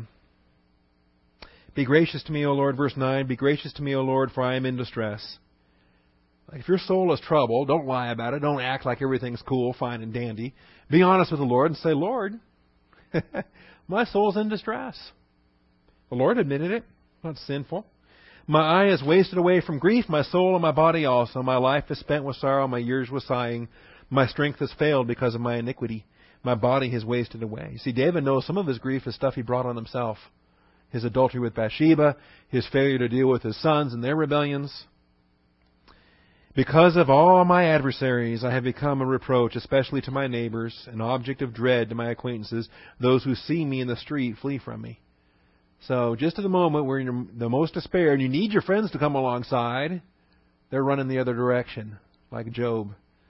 gracious to me, O Lord, verse 9. Be gracious to me, O Lord, for I am in distress. If your soul is troubled, don't lie about it. Don't act like everything's cool, fine, and dandy. Be honest with the Lord and say, Lord, my soul's in distress. The Lord admitted it. Not sinful. My eye is wasted away from grief, my soul and my body also. My life is spent with sorrow, my years with sighing. My strength has failed because of my iniquity. My body has wasted away. You see, David knows some of his grief is stuff he brought on himself. His adultery with Bathsheba, his failure to deal with his sons and their rebellions. Because of all my adversaries, I have become a reproach, especially to my neighbors, an object of dread to my acquaintances. Those who see me in the street flee from me. So just at the moment where you're the most despair and you need your friends to come alongside, they're running the other direction, like Job.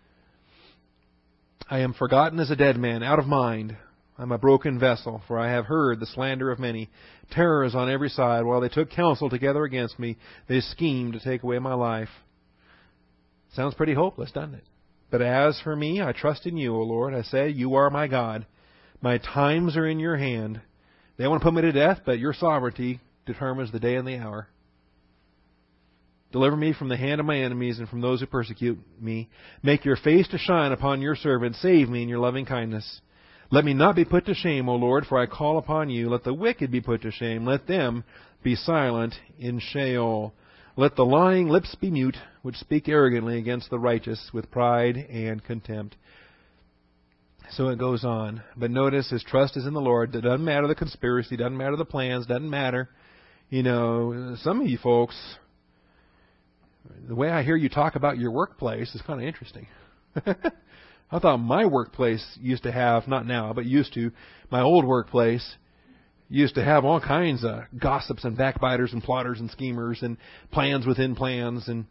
I am forgotten as a dead man, out of mind. I'm a broken vessel, for I have heard the slander of many. Terror is on every side. While they took counsel together against me, they schemed to take away my life. Sounds pretty hopeless, doesn't it? But as for me, I trust in you, O Lord. I say, you are my God. My times are in your hand. They want to put me to death, but your sovereignty determines the day and the hour. Deliver me from the hand of my enemies and from those who persecute me. Make your face to shine upon your servant. Save me in your loving kindness. Let me not be put to shame, O Lord, for I call upon you. Let the wicked be put to shame. Let them be silent in Sheol. Let the lying lips be mute, which speak arrogantly against the righteous with pride and contempt. So it goes on. But notice his trust is in the Lord. It doesn't matter the conspiracy, doesn't matter the plans, doesn't matter. Some of you folks, the way I hear you talk about your workplace is kind of interesting. I thought my workplace used to have, not now, but used to, my old workplace used to have all kinds of gossips and backbiters and plotters and schemers and plans within plans. And,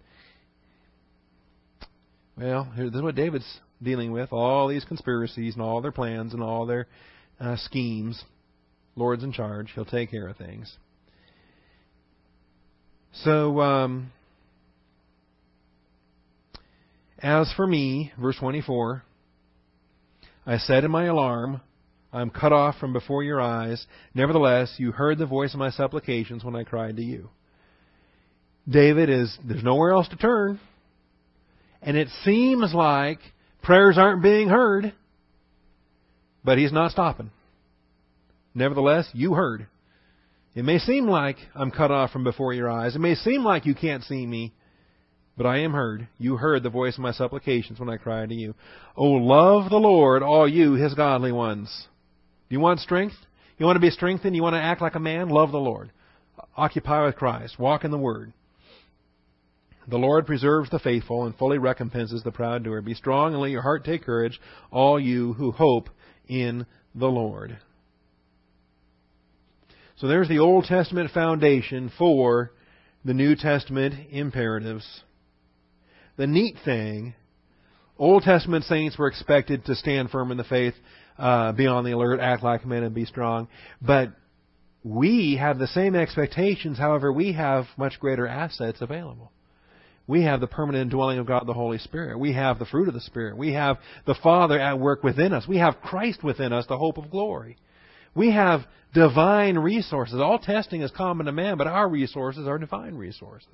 well, this is what David's dealing with, all these conspiracies and all their plans and all their schemes. Lord's in charge. He'll take care of things. So, as for me, verse 24, I said in my alarm, I am cut off from before your eyes. Nevertheless, you heard the voice of my supplications when I cried to you. There's nowhere else to turn. And it seems like prayers aren't being heard. But he's not stopping. Nevertheless, you heard. It may seem like I'm cut off from before your eyes. It may seem like you can't see me. But I am heard. You heard the voice of my supplications when I cried to you. Oh, love the Lord, all you, His godly ones. Do you want strength? You want to be strengthened? You want to act like a man? Love the Lord. Occupy with Christ. Walk in the Word. The Lord preserves the faithful and fully recompenses the proud doer. Be strong and let your heart take courage, all you who hope in the Lord. So there's the Old Testament foundation for the New Testament imperatives. The neat thing, Old Testament saints were expected to stand firm in the faith, be on the alert, act like men, and be strong. But we have the same expectations, however, we have much greater assets available. We have the permanent indwelling of God, the Holy Spirit. We have the fruit of the Spirit. We have the Father at work within us. We have Christ within us, the hope of glory. We have divine resources. All testing is common to man, but our resources are divine resources.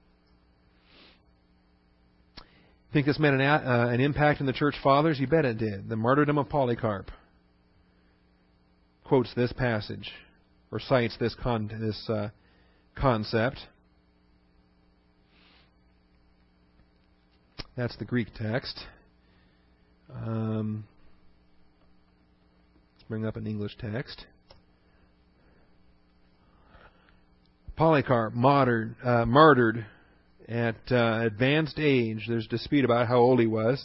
Think this made an impact in the church fathers? You bet it did. The martyrdom of Polycarp quotes this passage, or cites this concept. That's the Greek text. Let's bring up an English text. Polycarp, martyred at advanced age. There's dispute about how old he was.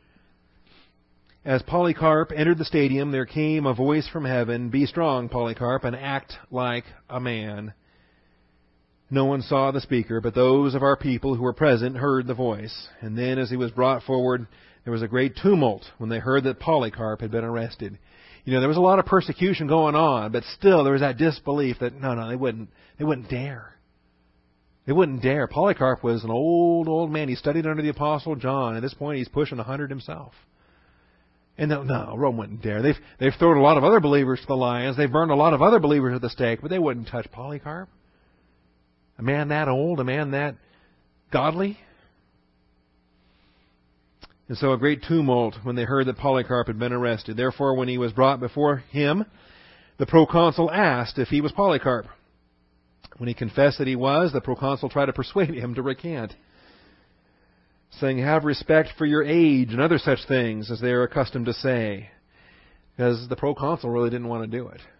As Polycarp entered the stadium, there came a voice from heaven, "Be strong, Polycarp, and act like a man." No one saw the speaker, but those of our people who were present heard the voice. And then as he was brought forward, there was a great tumult when they heard that Polycarp had been arrested. You know, there was a lot of persecution going on, but still there was that disbelief that, no, they wouldn't dare. They wouldn't dare. Polycarp was an old man. He studied under the Apostle John. At this point, he's pushing 100 himself. And no, Rome wouldn't dare. They've thrown a lot of other believers to the lions. They've burned a lot of other believers at the stake, but they wouldn't touch Polycarp. A man that old, a man that godly. And so a great tumult when they heard that Polycarp had been arrested. Therefore, when he was brought before him, the proconsul asked if he was Polycarp. When he confessed that he was, the proconsul tried to persuade him to recant, saying, "Have respect for your age," and other such things as they are accustomed to say. Because the proconsul really didn't want to do it.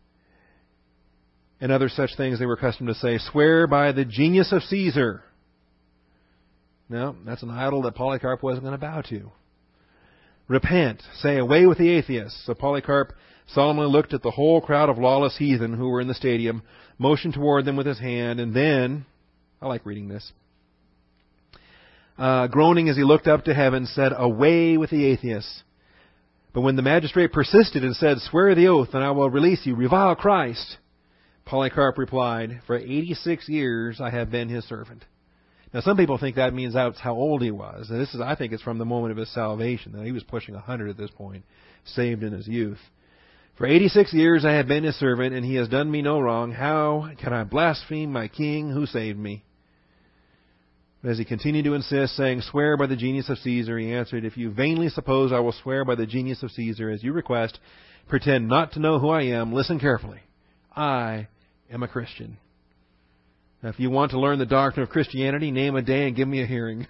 And other such things they were accustomed to say. "Swear by the genius of Caesar." No, that's an idol that Polycarp wasn't going to bow to. "Repent. Say, away with the atheists." So Polycarp solemnly looked at the whole crowd of lawless heathen who were in the stadium, motioned toward them with his hand, and then, I like reading this, groaning as he looked up to heaven, said, "Away with the atheists." But when the magistrate persisted and said, "Swear the oath, and I will release you, revile Christ," Polycarp replied, "For 86 years I have been his servant." Now, some people think that means that's how old he was. And I think it's from the moment of his salvation. That he was pushing 100 at this point, saved in his youth. "For 86 years I have been his servant, and he has done me no wrong. How can I blaspheme my king who saved me?" But as he continued to insist, saying, "Swear by the genius of Caesar," he answered, "If you vainly suppose I will swear by the genius of Caesar as you request, pretend not to know who I am. Listen carefully. I am a Christian. Now, if you want to learn the doctrine of Christianity, name a day and give me a hearing."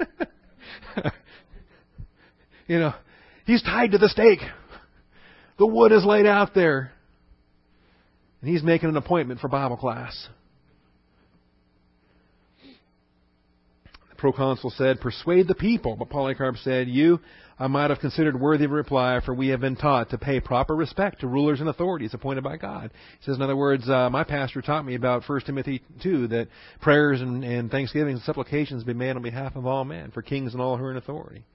You know, he's tied to the stake. The wood is laid out there. And he's making an appointment for Bible class. The proconsul said, "Persuade the people." But Polycarp said, "You I might have considered worthy of reply, for we have been taught to pay proper respect to rulers and authorities appointed by God." He says, in other words, my pastor taught me about 1 Timothy 2, that prayers and thanksgivings and supplications be made on behalf of all men, for kings and all who are in authority,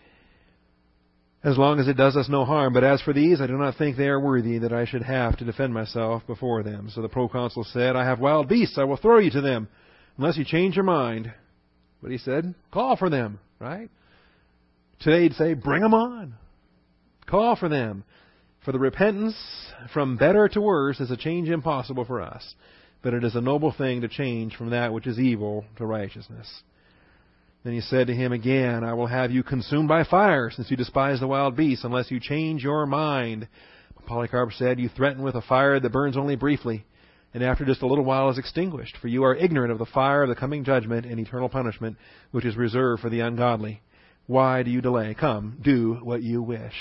as long as it does us no harm. But as for these, I do not think they are worthy that I should have to defend myself before them. So the proconsul said, "I have wild beasts, I will throw you to them, unless you change your mind." But he said, "Call for them," right? Today he'd say, "Bring them on. Call for them. For the repentance from better to worse is a change impossible for us, but it is a noble thing to change from that which is evil to righteousness. Then he said to him again, I will have you consumed by fire, since you despise the wild beasts, unless you change your mind. Polycarp said, You threaten with a fire that burns only briefly, and after just a little while is extinguished, for you are ignorant of the fire of the coming judgment and eternal punishment, which is reserved for the ungodly. Why do you delay? Come, do what you wish.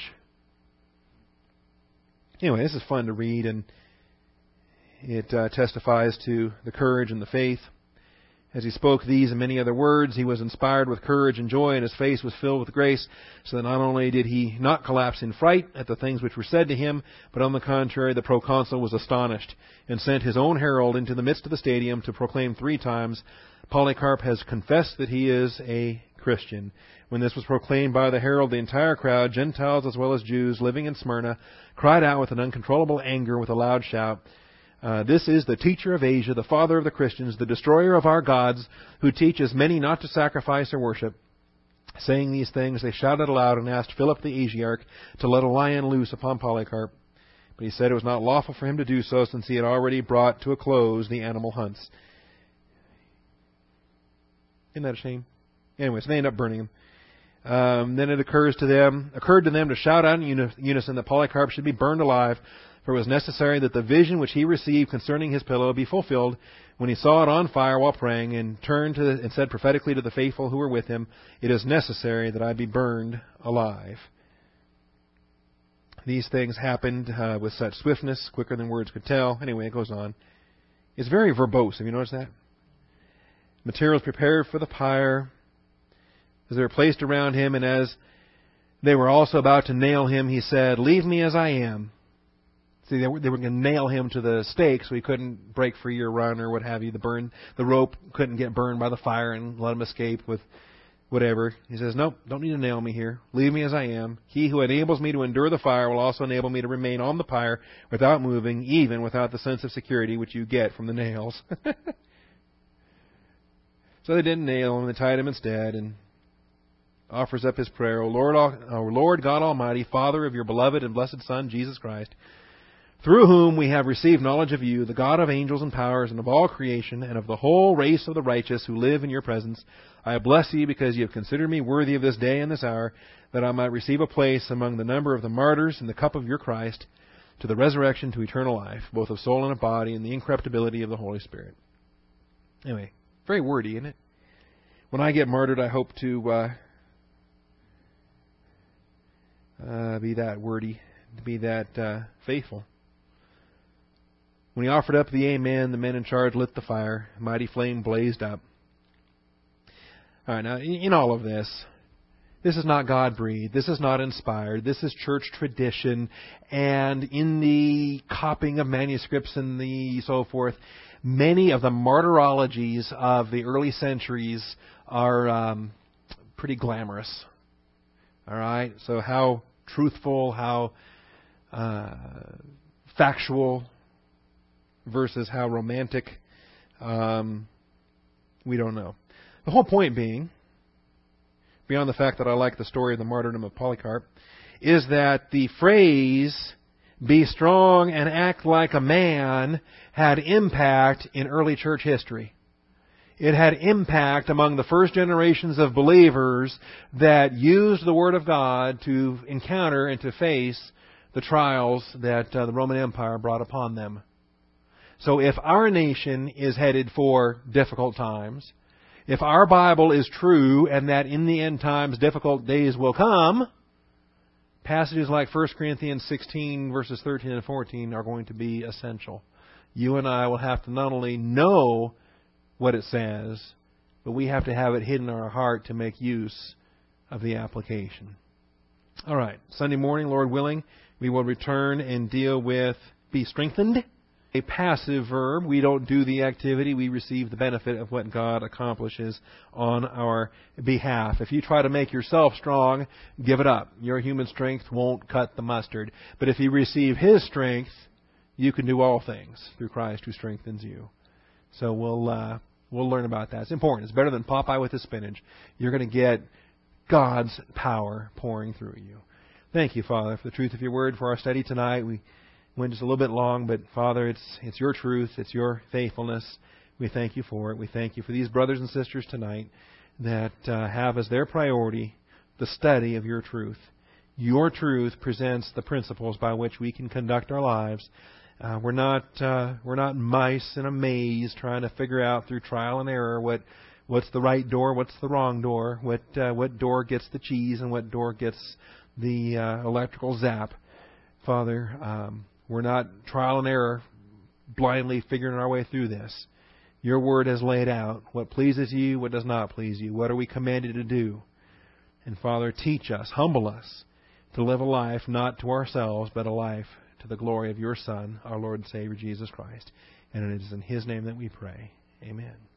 Anyway, this is fun to read, and it testifies to the courage and the faith. As he spoke these and many other words, he was inspired with courage and joy, and his face was filled with grace, so that not only did he not collapse in fright at the things which were said to him, but on the contrary, the proconsul was astonished, and sent his own herald into the midst of the stadium to proclaim 3 times, Polycarp has confessed that he is a Christian. When this was proclaimed by the herald, the entire crowd, Gentiles as well as Jews living in Smyrna, cried out with an uncontrollable anger with a loud shout, This is the teacher of Asia, the father of the Christians, the destroyer of our gods, who teaches many not to sacrifice or worship. Saying these things, they shouted aloud and asked Philip the Asiarch to let a lion loose upon Polycarp. But he said it was not lawful for him to do so, since he had already brought to a close the animal hunts. Isn't that a shame? Anyway, so they end up burning him. Then it occurred to them to shout out in unison that Polycarp should be burned alive, for it was necessary that the vision which he received concerning his pillow be fulfilled when he saw it on fire while praying, and turned and said prophetically to the faithful who were with him, It is necessary that I be burned alive. These things happened with such swiftness, quicker than words could tell. Anyway, it goes on. It's very verbose. Have you noticed that? Materials prepared for the pyre, as they were placed around him, and as they were also about to nail him, he said, Leave me as I am. See, they were going to nail him to the stake so he couldn't break free or run or what have you. The rope couldn't get burned by the fire and let him escape with whatever. He says, Nope, don't need to nail me here. Leave me as I am. He who enables me to endure the fire will also enable me to remain on the pyre without moving, even without the sense of security which you get from the nails. So they didn't nail him, they tied him instead, and offers up his prayer, O Lord God Almighty, Father of your beloved and blessed Son, Jesus Christ, through whom we have received knowledge of you, the God of angels and powers, and of all creation, and of the whole race of the righteous who live in your presence. I bless you because you have considered me worthy of this day and this hour, that I might receive a place among the number of the martyrs in the cup of your Christ, to the resurrection to eternal life, both of soul and of body, and the incorruptibility of the Holy Spirit. Anyway, very wordy, isn't it? When I get martyred, I hope to be that wordy, to be that faithful. When he offered up the amen, the men in charge lit the fire. A mighty flame blazed up. All right, now, in all of this, this is not God-breathed. This is not inspired. This is church tradition. And in the copying of manuscripts and the so forth, many of the martyrologies of the early centuries are pretty glamorous. All right? So how truthful, how factual versus how romantic, we don't know. The whole point being, beyond the fact that I like the story of the martyrdom of Polycarp, is that the phrase, be strong and act like a man, had impact in early church history. It had impact among the first generations of believers that used the Word of God to encounter and to face the trials that the Roman Empire brought upon them. So if our nation is headed for difficult times, if our Bible is true and that in the end times difficult days will come, passages like 1 Corinthians 16 verses 13 and 14 are going to be essential. You and I will have to not only know what it says, but we have to have it hidden in our heart to make use of the application. All right, Sunday morning, Lord willing, we will return and deal with be strengthened. A passive verb. We don't do the activity. We receive the benefit of what God accomplishes on our behalf. If you try to make yourself strong, give it up. Your human strength won't cut the mustard. But if you receive His strength, you can do all things through Christ who strengthens you. So we'll learn about that. It's important. It's better than Popeye with his spinach. You're going to get God's power pouring through you. Thank you, Father, for the truth of your word. For our study tonight, we went just a little bit long, but Father, it's your truth, it's your faithfulness. We thank you for it. We thank you for these brothers and sisters tonight that have as their priority the study of your truth. Your truth presents the principles by which we can conduct our lives. We're not mice in a maze trying to figure out through trial and error what's the right door, what's the wrong door, what door gets the cheese and what door gets the electrical zap. Father, we're not trial and error blindly figuring our way through this. Your word has laid out what pleases you, what does not please you. What are we commanded to do? And Father, teach us, humble us to live a life not to ourselves, but a life to the glory of your Son, our Lord and Savior, Jesus Christ. And it is in His name that we pray. Amen.